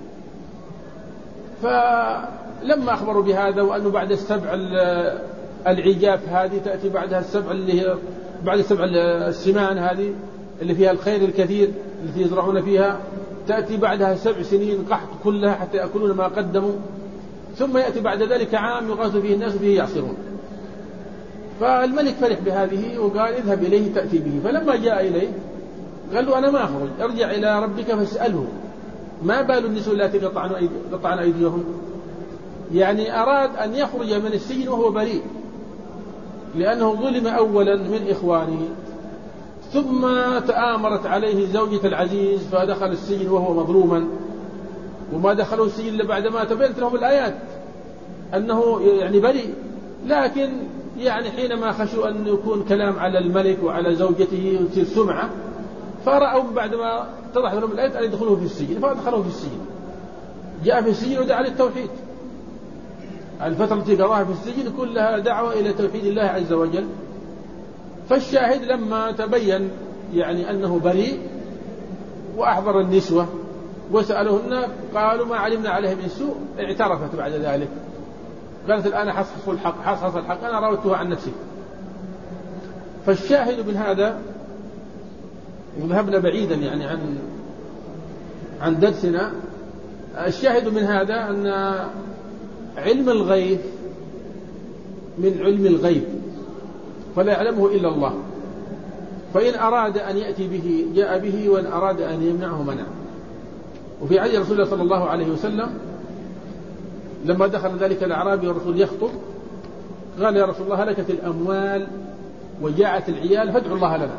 Speaker 2: فلما أخبروا بهذا وأنه بعد 7 العجاف هذه تأتي بعدها 7 اللي هي بعد 7 السمان هذه اللي فيها الخير الكثير التي يزرعون فيها، تأتي بعدها 7 سنين قحط كلها حتى يأكلون ما قدموا، ثم يأتي بعد ذلك عام يغاث فيه الناس وفيه يعصرون. فالملك فرح بهذه وقال اذهب إليه تأتي به. فلما جاء إليه قال له أنا ما أخرج، ارجع إلى ربك فاسأله ما بال النسوة التي قطعن أيديهم، يعني أراد أن يخرج من السجن وهو بريء لأنه ظلم أولا من إخوانه، ثم تآمرت عليه زوجة العزيز فدخل السجن وهو مظلوما، وما دخلوا السجن إلا بعدما تبينت لهم الآيات أنه يعني بريء، لكن يعني حينما خشوا أن يكون كلام على الملك وعلى زوجته وتصير سمعة، فرأوا بعدما اتضح لهم الآيات أن يدخلوه في السجن، فدخلوه في السجن. جاء في السجن ودعا للتوحيد، الفترة التي قضاها في السجن كلها دعوة إلى توحيد الله عز وجل. فالشاهد لما تبين يعني أنه بريء وأحضر النسوة وسألوهن قالوا ما علمنا عليه من سوء، اعترفت بعد ذلك قالت الآن حصص الحق أنا راودته عن نفسي. فالشاهد من هذا وذهبنا بعيدا يعني عن درسنا، الشاهد من هذا أن علم الغيب من علم الغيب فلا يعلمه إلا الله، فإن أراد أن يأتي به جاء به، وإن أراد أن يمنعه منع. وفي عهد رسول الله صلى الله عليه وسلم لما دخل ذلك الأعرابي والرسول يخطب قال يا رسول الله هلكت الأموال وجاعت العيال فادعوا الله لنا.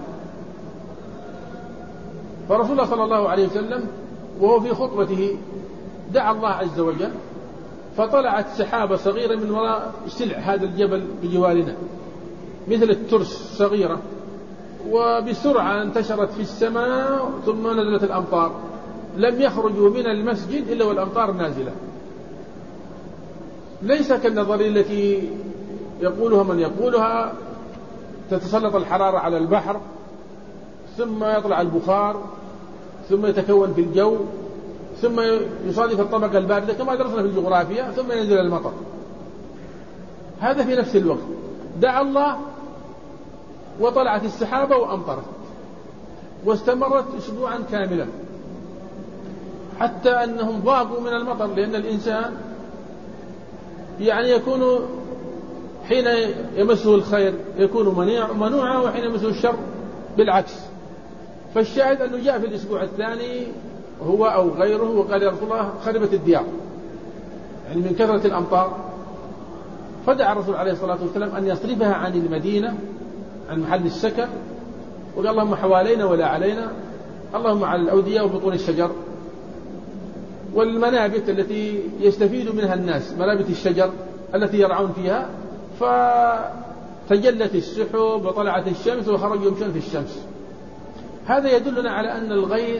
Speaker 2: فرسول الله صلى الله عليه وسلم وهو في خطبته دعا الله عز وجل، فطلعت سحابة صغيرة من وراء سلع هذا الجبل بجوارنا مثل الترس صغيرة، وبسرعة انتشرت في السماء ثم نزلت الأمطار، لم يخرجوا من المسجد إلا والأمطار نازلة. ليس كالنظرية التي يقولها من يقولها تتسلط الحرارة على البحر ثم يطلع البخار ثم يتكون في الجو ثم يصادف الطبقة الباردة كما درسنا في الجغرافيا ثم ينزل المطر. هذا في نفس الوقت دعا الله وطلعت السحابة وأمطرت، واستمرت أسبوعا كاملا حتى أنهم ضاقوا من المطر، لأن الإنسان يعني يكون حين يمسه الخير يكون منوعا وحين يمسه الشر بالعكس. فالشاهد أنه جاء في الأسبوع الثاني هو أو غيره وقال يا رسول الله خربت الديار يعني من كثرة الأمطار، فدعا الرسول عليه الصلاة والسلام أن يصرفها عن المدينة عن محل السكن، وقال اللهم حوالينا ولا علينا، اللهم على الأودية وبطون الشجر والمنابت التي يستفيد منها الناس، منابت الشجر التي يرعون فيها. فتجلت السحب وطلعت الشمس وخرجوا يمشون في الشمس. هذا يدلنا على أن الغيث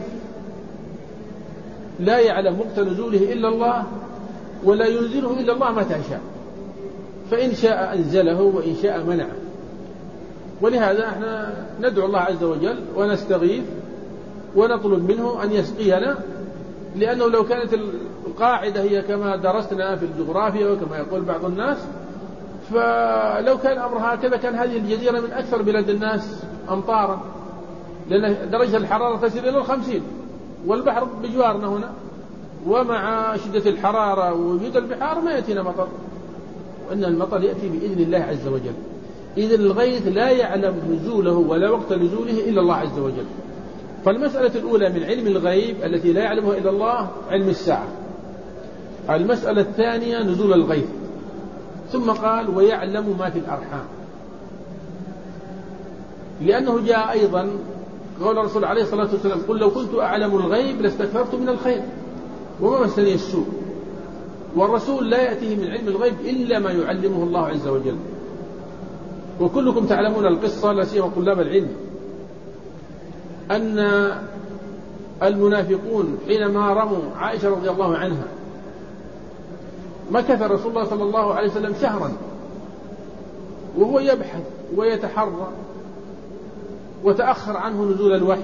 Speaker 2: لا يعلم وقت نزوله إلا الله ولا ينزله إلا الله متى شاء، فإن شاء أنزله وإن شاء منعه. ولهذا احنا ندعو الله عز وجل ونستغيث ونطلب منه أن يسقينا، لأنه لو كانت القاعدة هي كما درسنا في الجغرافيا وكما يقول بعض الناس، فلو كان الأمر هكذا كان هذه الجزيرة من أكثر بلاد الناس أمطارا، لأن درجة الحرارة تصل إلى 50 والبحر بجوارنا هنا، ومع شدة الحرارة ووجود البحار ما يأتينا مطر، وأن المطر يأتي بإذن الله عز وجل. إذن الغيث لا يعلم نزوله ولا وقت نزوله إلا الله عز وجل. فالمسألة الأولى من علم الغيب التي لا يعلمها إلا الله علم الساعة، المسألة الثانية نزول الغيث. ثم قال ويعلم ما في الأرحام، لأنه جاء أيضا قول الرسول عليه الصلاة والسلام قل لو كنت أعلم الغيب لاستكثرت من الخير وما مسني السوء. والرسول لا يأتيه من علم الغيب إلا ما يعلمه الله عز وجل. وكلكم تعلمون القصة لا سيما طلاب العلم أن المنافقون حينما رموا عائشة رضي الله عنها مكث رسول الله صلى الله عليه وسلم شهرا وهو يبحث ويتحرى، وتأخر عنه نزول الوحي،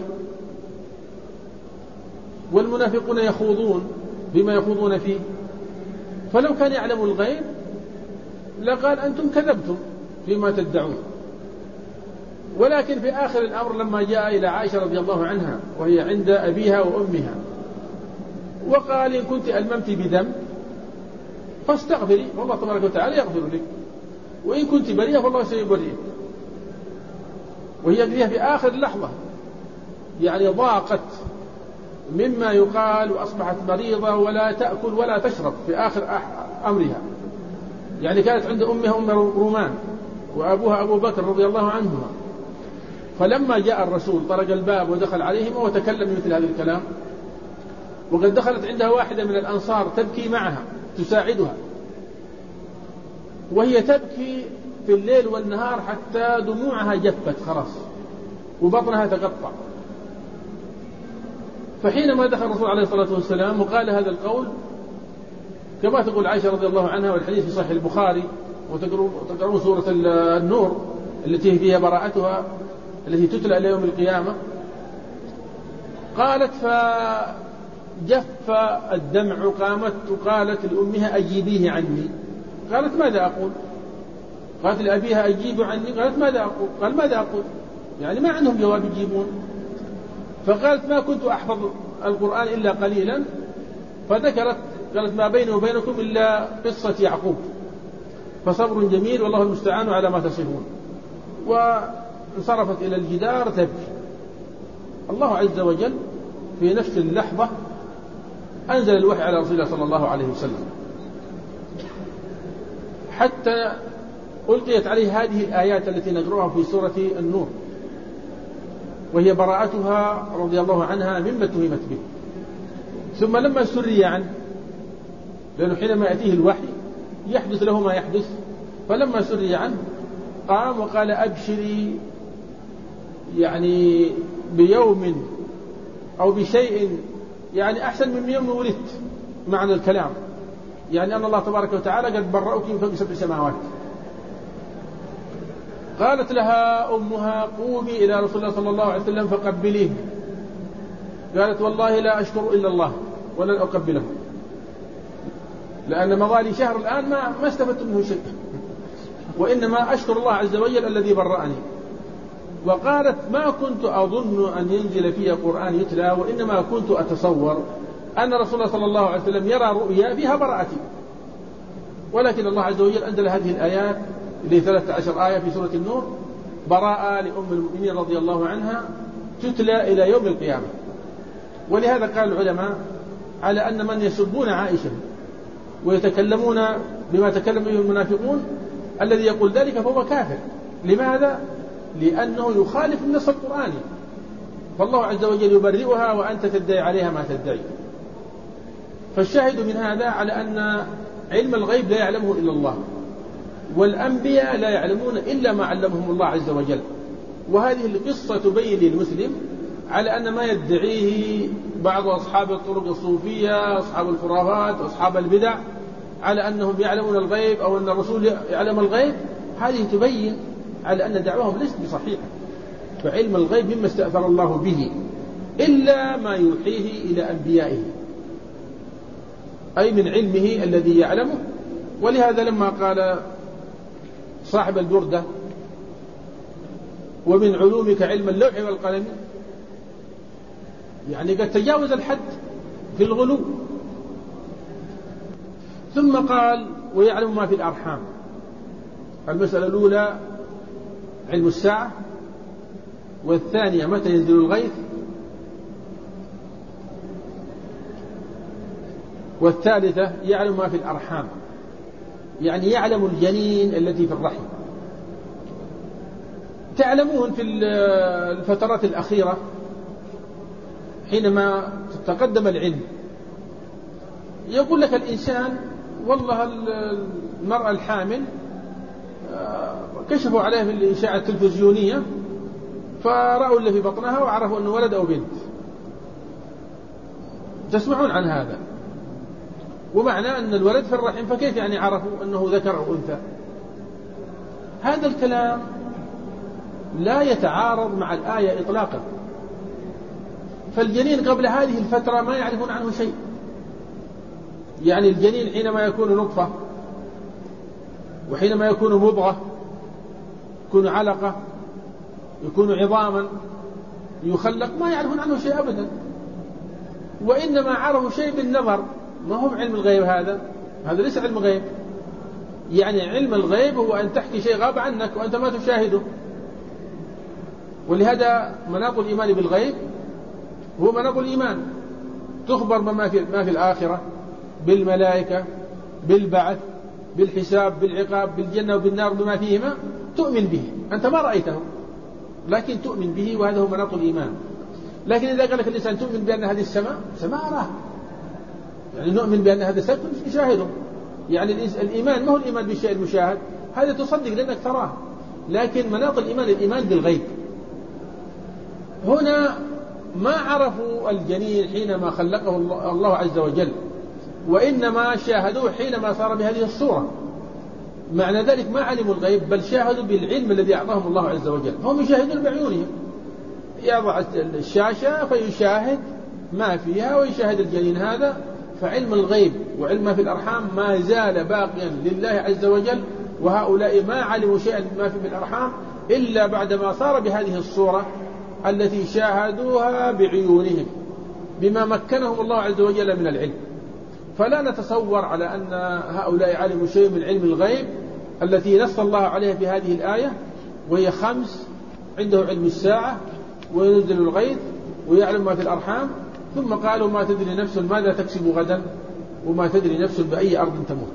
Speaker 2: والمنافقون يخوضون بما يخوضون فيه. فلو كان يعلم الغيب لقال أنتم كذبتم فيما تدعون. ولكن في آخر الأمر لما جاء إلى عائشة رضي الله عنها وهي عند أبيها وأمها وقال إن كنت ألممت بذنب فاستغفري والله تبارك وتعالى يغفر لك، وإن كنت بريئة فالله سيبرئك. وهي في آخر لحظة يعني ضاقت مما يقال وأصبحت مريضة ولا تأكل ولا تشرب في آخر أمرها. يعني كانت عند أمها أم رومان وأبوها أبو بكر رضي الله عنهما. فلما جاء الرسول طرق الباب ودخل عليهما وتكلم مثل هذا الكلام، وقد دخلت عندها واحدة من الأنصار تبكي معها تساعدها، وهي تبكي في الليل والنهار حتى دموعها جفت خلاص وبطنها تقطع. فحينما دخل الرسول عليه الصلاة والسلام وقال هذا القول كما تقول عائشة رضي الله عنها، والحديث في صحيح البخاري، وتقرؤون سورة النور التي فيها براءتها التي تتلى إلى يوم القيامة، قالت فجف الدمع، قامت وقالت لأمها أجيبيه عني. قالت ماذا أقول؟ قالت لأبيها أجيب عني. قالت ماذا أقول؟ قال ماذا أقول؟ يعني ما عندهم جواب يجيبون. فقالت ما كنت أحفظ القرآن إلا قليلا. فذكرت قالت ما بيني وبينكم إلا قصة يعقوب فصبر جميل والله المستعان على ما تصفون. وانصرفت إلى الجدار تبكي. الله عز وجل في نفس اللحظة أنزل الوحي على رسول الله صلى الله عليه وسلم حتى ألقيت عليه هذه الآيات التي نقرأها في سورة النور، وهي براءتها رضي الله عنها مما اتهمت به. ثم لما سري عنه، لأنه حينما يأتيه الوحي يحدث له ما يحدث، فلما سري عنه قام وقال أبشري يعني بيوم أو بشيء يعني أحسن من يوم ولدت، معنى الكلام يعني أن الله تبارك وتعالى قد برأك من فوق 7 سماوات. قالت لها أمها قومي إلى رسول الله صلى الله عليه وسلم فقبليه. قالت والله لا أشكر إلا الله ولن أقبله، لأن مضالي شهر الآن ما استفدت منه شيء، وإنما أشكر الله عز وجل الذي برأني. وقالت ما كنت أظن أن ينزل في قرآن يتلى، وإنما كنت أتصور أن رسول الله صلى الله عليه وسلم يرى رؤيا فيها براءتي. ولكن الله عز وجل أنزل هذه الآيات اللي 13 آية في سورة النور براءة لأم المؤمنين رضي الله عنها تتلى إلى يوم القيامة. ولهذا قال العلماء على أن من يسبون عائشة ويتكلمون بما تكلم به المنافقون الذي يقول ذلك فهو كافر. لماذا؟ لأنه يخالف النص القرآني، فالله عز وجل يبرئها وأنت تدعي عليها ما تدعي. فالشاهد من هذا على أن علم الغيب لا يعلمه إلا الله، والأنبياء لا يعلمون إلا ما علمهم الله عز وجل. وهذه القصة تبين للمسلم على أن ما يدعيه بعض أصحاب الطرق الصوفية أصحاب الخرافات أصحاب البدع على أنهم يعلمون الغيب أو أن الرسول يعلم الغيب، هذه تبين على أن دعوهم ليست بصحيحة. فعلم الغيب مما استأثر الله به إلا ما يوحيه إلى أنبيائه، أي من علمه الذي يعلمه. ولهذا لما قال صاحب البردة ومن علومك علم اللوح والقلم، يعني قد تجاوز الحد في الغلو. ثم قال ويعلم ما في الأرحام. المسألة الأولى علم الساعة، والثانية متى ينزل الغيث، والثالثة يعلم ما في الأرحام، يعني يعلم الجنين التي في الرحم. تعلمون في الفترات الأخيرة حينما تقدم العلم يقول لك الإنسان والله المرأة الحامل كشفوا عليها في الإشاعة التلفزيونية فرأوا اللي في بطنها وعرفوا أنه ولد أو بنت. تسمعون عن هذا؟ ومعنى أن الولد في الرحم، فكيف يعني عرفوا أنه ذكر أو أنثى؟ هذا الكلام لا يتعارض مع الآية إطلاقا. فالجنين قبل هذه الفترة ما يعرفون عنه شيء. يعني الجنين حينما يكون نطفة، وحينما يكون مضغة، يكون علقة، يكون عظاما، يخلق، ما يعرفون عنه شيء أبدا، وإنما عرفوا شيء بالنظر. ما هو علم الغيب، هذا ليس علم غيب. يعني علم الغيب هو أن تحكي شيء غاب عنك وأنت ما تشاهده. ولهذا مناط الإيمان بالغيب هو مناط الإيمان. تخبر ما في الآخرة، بالملائكة، بالبعث، بالحساب، بالعقاب، بالجنة وبالنار، بما فيهما، تؤمن به. أنت ما رأيته لكن تؤمن به، وهذا هو مناط الإيمان. لكن إذا قال لك الإنسان تؤمن بأن هذه السماء أراه، يعني نؤمن بأن هذا السماء نشاهده. يعني الإيمان ما هو الإيمان بالشيء المشاهد، هذا تصدق لأنك تراه. لكن مناط الإيمان بالغيب. هنا ما عرفوا الجنين حينما خلقه الله عز وجل، وإنما شاهدوه حينما صار بهذه الصورة. معنى ذلك ما علموا الغيب، بل شاهدوا بالعلم الذي أعطاهم الله عز وجل. هم يشاهدون بعيونهم، يضع الشاشة فيشاهد ما فيها ويشاهد الجنين هذا. فعلم الغيب وعلم ما في الأرحام ما زال باقيا لله عز وجل، وهؤلاء ما علموا شيئا ما في الأرحام إلا بعدما صار بهذه الصورة التي شاهدوها بعيونهم، بما مكنهم الله عز وجل من العلم. فلا نتصور على أن هؤلاء علموا شيء من علم الغيب التي نص الله عليها في هذه الآية، وهي 5: عنده علم الساعة، وينزل الغيث، ويعلم ما في الأرحام. ثم قالوا ما تدري نفس ماذا تكسب غدا، وما تدري نفس بأي أرض تموت.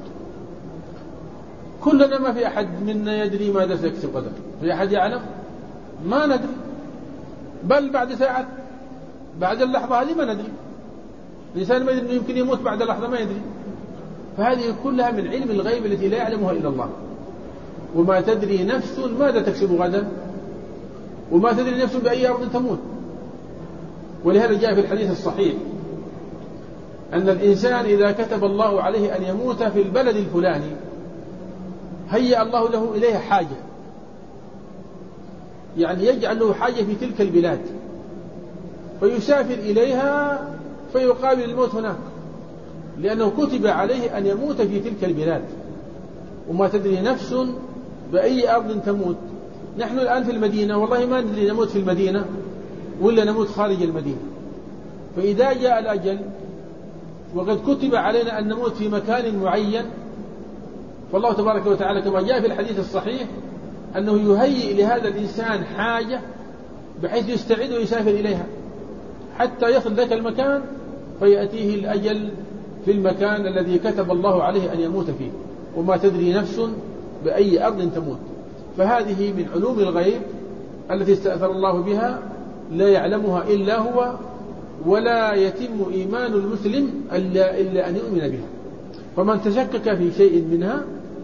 Speaker 2: كلنا ما في أحد منا يدري ماذا سيكسب غدا. في أحد يعلم؟ ما ندري، بل بعد ساعة، بعد اللحظة هذه ما ندري. الإنسان ما يدري يمكن يموت بعد لحظة، ما يدري. فهذه كلها من علم الغيب التي لا يعلمها إلا الله. وما تدري نفس ماذا تكسب غدا، وما تدري نفس بأي أرض تموت. ولهذا جاء في الحديث الصحيح أن الإنسان إذا كتب الله عليه أن يموت في البلد الفلاني هيأ الله له إليها حاجة، يعني يجعل له حاجة في تلك البلاد، فيسافر إليها فيقابل الموت هناك، لأنه كتب عليه أن يموت في تلك البلاد. وما تدري نفس بأي أرض تموت. نحن الآن في المدينة، والله ما ندري نموت في المدينة ولا نموت خارج المدينة. فإذا جاء الأجل وقد كتب علينا أن نموت في مكان معين، فالله تبارك وتعالى كما جاء في الحديث الصحيح أنه يهيئ لهذا الإنسان حاجة بحيث يستعد ويسافر إليها حتى يصل ذاك المكان، فيأتيه الأجل في المكان الذي كتب الله عليه أن يموت فيه. وما تدري نفس بأي أرض تموت. فهذه من علوم الغيب التي استأثر الله بها، لا يعلمها إلا هو، ولا يتم إيمان المسلم إلا أن يؤمن بها. فمن تشكك في شيء منها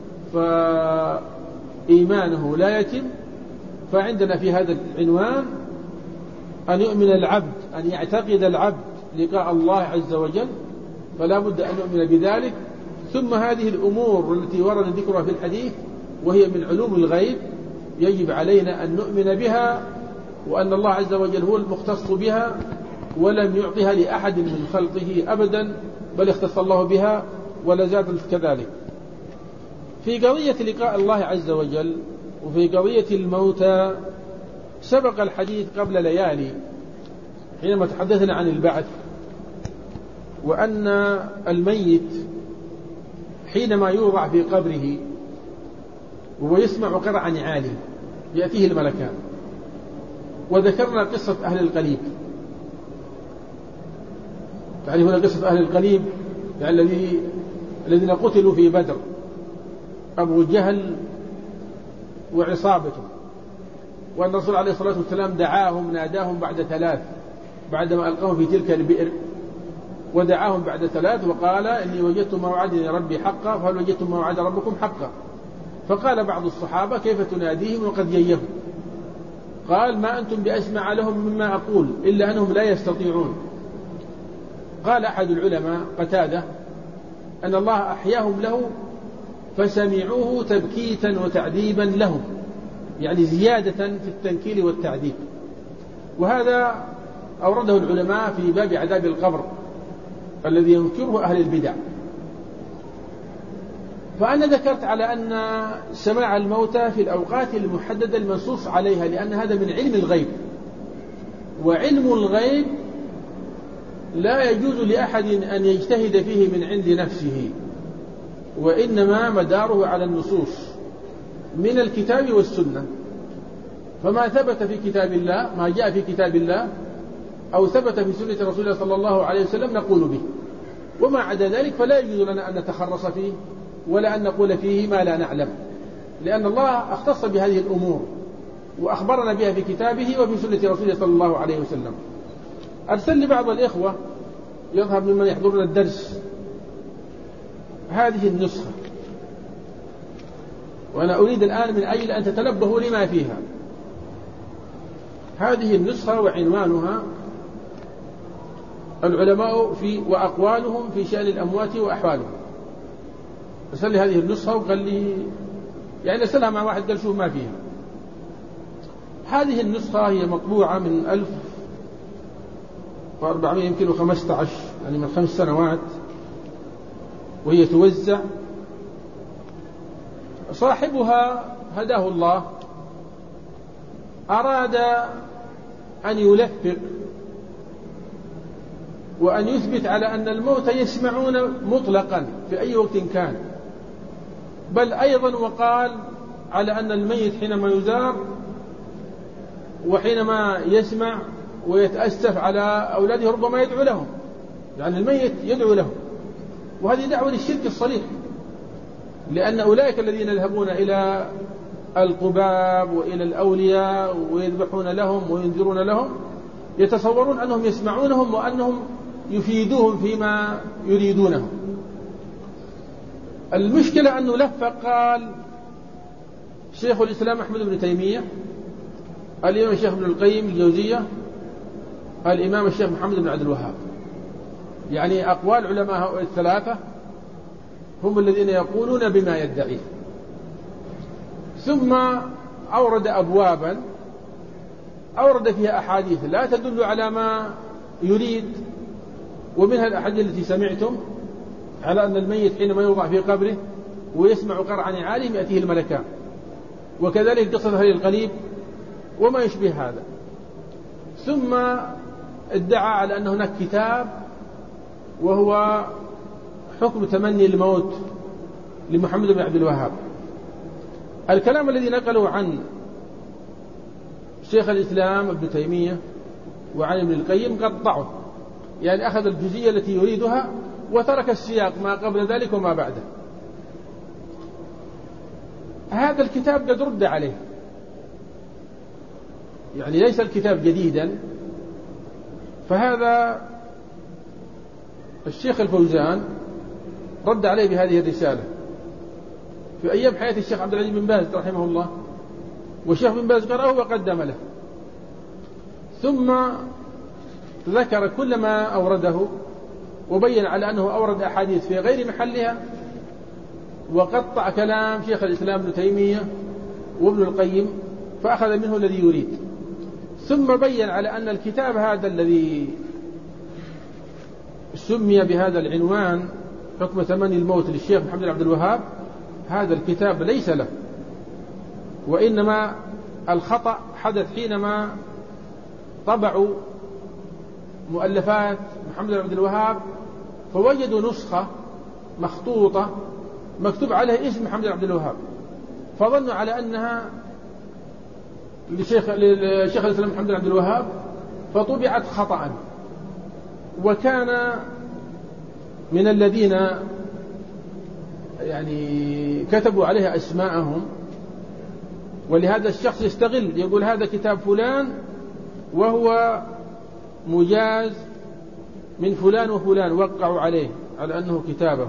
Speaker 2: فإيمانه لا يتم. فعندنا في هذا العنوان أن يؤمن العبد، أن يعتقد العبد لقاء الله عز وجل، فلا بد أن يؤمن بذلك. ثم هذه الأمور التي ورد ذكرها في الحديث وهي من علوم الغيب يجب علينا أن نؤمن بها، وأن الله عز وجل هو المختص بها، ولم يعطها لأحد من خلقه أبدا، بل اختص الله بها ولا زال كذلك. في قضية لقاء الله عز وجل وفي قضية الموتى سبق الحديث قبل ليالي حينما تحدثنا عن البعث، وأن الميت حينما يوضع في قبره وهو يسمع قرع نعال يأتيه الملكان. وذكرنا قصة أهل القليب. تعرفون قصة أهل القليب يعني الذين قتلوا في بدر، أبو جهل وعصابته، وأن الرسول عليه الصلاة والسلام دعاهم ناداهم بعد 3 بعدما ألقاهم في تلك البئر، ودعاهم بعد 3 وقال إني وجدت ما وعدني ربي حقا فهل وجدتم ما وعد ربكم حقا؟ فقال بعض الصحابة كيف تناديهم وقد جيهم؟ قال ما أنتم بأسمع لهم مما أقول إلا أنهم لا يستطيعون. قال أحد العلماء قتادة أن الله أحياهم له فسمعوه تبكيتا وتعذيبا لهم، يعني زيادة في التنكيل والتعذيب. وهذا أورده العلماء في باب عذاب القبر الذي ينكره أهل البدع. فأنا ذكرت على أن سماع الموتى في الأوقات المحددة المنصوص عليها، لأن هذا من علم الغيب، وعلم الغيب لا يجوز لأحد أن يجتهد فيه من عند نفسه، وإنما مداره على النصوص من الكتاب والسنة. فما ثبت في كتاب الله، ما جاء في كتاب الله أو ثبت في سنة رسول الله صلى الله عليه وسلم نقول به، وما عدا ذلك فلا يجوز لنا أن نتخرص فيه ولا أن نقول فيه ما لا نعلم، لأن الله اختص بهذه الأمور وأخبرنا بها في كتابه وفي سنة رسوله صلى الله عليه وسلم. أرسل لي بعض الإخوة يظهر ممن يحضرون الدرس هذه النسخة، وأنا أريد الآن من أجل أن تتنبهوا لما فيها. هذه النسخة وعنوانها العلماء وأقوالهم في شأن الأموات وأحوالهم. أرسل لي هذه النسخة وقال لي يعني أرسلها مع واحد قال شوف ما فيها. هذه النسخة هي مطبوعة من 1400 يمكن 15، يعني من 5 سنوات، وهي توزع. صاحبها هداه الله أراد أن يلفق وأن يثبت على أن الموت يسمعون مطلقا في أي وقت كان، بل أيضا وقال على أن الميت حينما يزار وحينما يسمع ويتأسف على أولاده ربما يدعو لهم، يعني الميت يدعو لهم، وهذه دعوة للشرك الصريح، لأن أولئك الذين يذهبون إلى القباب وإلى الأولياء ويذبحون لهم وينذرون لهم يتصورون أنهم يسمعونهم وأنهم يفيدوهم فيما يريدونه. المشكلة أنه لفق قال شيخ الإسلام أحمد بن تيمية، الإمام الشيخ ابن القيم الجوزية، الإمام الشيخ محمد بن عبد الوهاب، يعني أقوال علماء الثلاثة هم الذين يقولون بما يدعيه. ثم أورد أبوابا أورد فيها أحاديث لا تدل على ما يريد، ومنها الأحاديث التي سمعتم على أن الميت حينما يوضع في قبره ويسمع قرع نعالهم يأتيه الملكان، وكذلك قصة أهل القليب وما يشبه هذا. ثم ادعى على أن هناك كتاب وهو حكم تمني الموت لمحمد بن عبد الوهاب. الكلام الذي نقله عن شيخ الإسلام ابن تيمية وعن ابن القيم قطعه، يعني أخذ الجزئية التي يريدها وترك السياق ما قبل ذلك وما بعده. هذا الكتاب قد رد عليه، يعني ليس الكتاب جديدا. فهذا الشيخ الفوزان رد عليه بهذه الرسالة في أيام حياة الشيخ عبد العزيز بن باز رحمه الله، والشيخ بن باز قرأه وقدم له، ثم ذكر كل ما أورده وبين على أنه أورد أحاديث في غير محلها، وقطع كلام شيخ الإسلام ابن تيمية وابن القيم فأخذ منه الذي يريد. ثم بين على أن الكتاب هذا الذي سمي بهذا العنوان حكم تمني الموت للشيخ محمد بن عبد الوهاب، هذا الكتاب ليس له، وإنما الخطأ حدث حينما طبعوا مؤلفات محمد بن عبد الوهاب فوجدوا نسخة مخطوطة مكتوب عليها اسم محمد بن عبد الوهاب، فظنوا على أنها لشيخ الإسلام محمد بن عبد الوهاب، فطبعت خطأ. وكان من الذين يعني كتبوا عليها أسماءهم، ولهذا الشخص يستغل يقول هذا كتاب فلان وهو مجاز من فلان وفلان وقعوا عليه على أنه كتابه.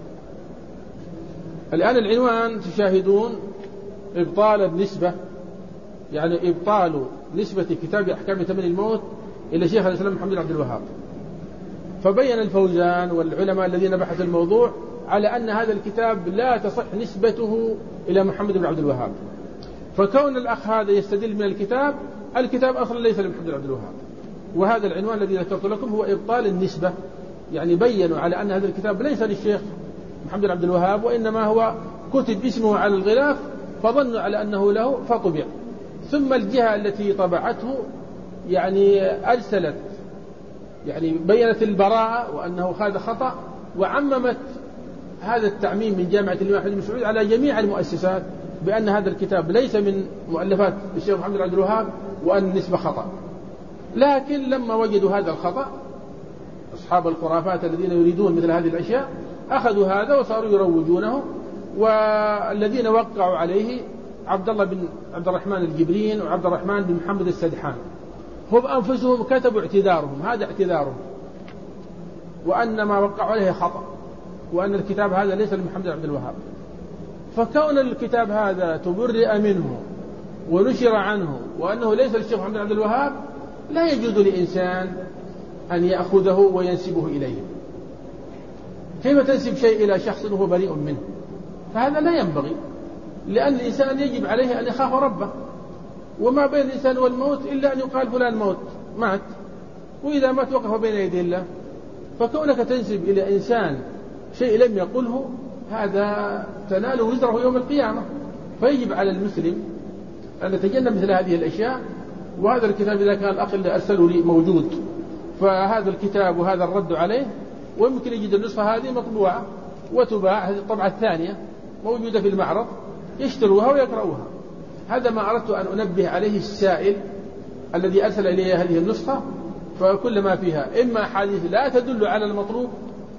Speaker 2: الآن العنوان تشاهدون إبطال النسبة، يعني إبطال نسبة كتاب أحكام تمن الموت إلى شيخ الإسلام محمد بن عبد الوهاب. فبين الفوزان والعلماء الذين بحثوا الموضوع على أن هذا الكتاب لا تصح نسبته إلى محمد بن عبد الوهاب، فكون الأخ هذا يستدل من الكتاب أصلا ليس لمحمد بن عبد الوهاب. وهذا العنوان الذي ذكرت لكم هو إبطال النسبة، يعني بيّنوا على أن هذا الكتاب ليس للشيخ محمد بن عبد الوهاب، وإنما هو كتب اسمه على الغلاف فظنوا على أنه له فطبع. ثم الجهة التي طبعته يعني أرسلت، يعني بيّنت البراءة وأنه هذا خطأ، وعممت هذا التعميم من جامعة الإمام أحمد بن سعود على جميع المؤسسات بأن هذا الكتاب ليس من مؤلفات الشيخ محمد بن عبد الوهاب وأن النسبة خطأ. لكن لما وجدوا هذا الخطأ أصحاب الخرافات الذين يريدون مثل هذه الأشياء أخذوا هذا وصاروا يروجونه. والذين وقعوا عليه عبد الله بن عبد الرحمن الجبرين وعبد الرحمن بن محمد السدحان، هم أنفسهم كتبوا اعتذارهم، هذا اعتذارهم، وأن ما وقعوا عليه خطأ، وأن الكتاب هذا ليس لمحمد بن عبد الوهاب. فكون الكتاب هذا تبرئ منه ونشر عنه وأنه ليس للشيخ محمد بن عبد الوهاب، لا يجوز لإنسان أن يأخذه وينسبه إليه. كيف تنسب شيء إلى شخص وهو بريء منه؟ فهذا لا ينبغي، لأن الإنسان يجب عليه أن يخاف ربه، وما بين الإنسان والموت إلا أن يقال فلان مات، وإذا مات وقف بين يدي الله. فكونك تنسب إلى إنسان شيء لم يقله هذا تنال وزره يوم القيامة. فيجب على المسلم أن يتجنب مثل هذه الأشياء. وهذا الكتاب إذا كان الأخ اللي أرسله لي موجود، فهذا الكتاب وهذا الرد عليه، ويمكن يجد النسخة هذه مطبوعة وتباع، هذه الطبعة الثانية موجودة في المعرض، يشتروها ويقرأوها. هذا ما أردت أن أنبه عليه السائل الذي أرسل إلي هذه النسخة. فكل ما فيها إما حديث لا تدل على المطلوب،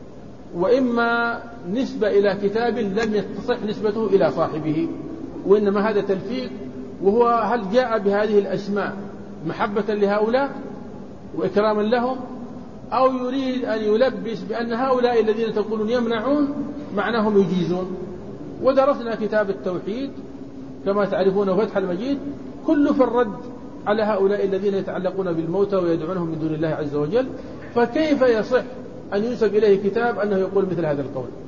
Speaker 2: وإما نسبة إلى كتاب لم يتصح نسبته إلى صاحبه، وإنما هذا تلفيق. وهو هل جاء بهذه الأسماء محبة لهؤلاء وإكراما لهم، أو يريد أن يلبس بأن هؤلاء الذين تقولون يمنعون معناهم يجيزون. ودرسنا كتاب التوحيد كما تعرفون فتح المجيد كله في الرد على هؤلاء الذين يتعلقون بالموتى ويدعونهم من دون الله عز وجل. فكيف يصح أن ينسب إليه كتاب أنه يقول مثل هذا القول؟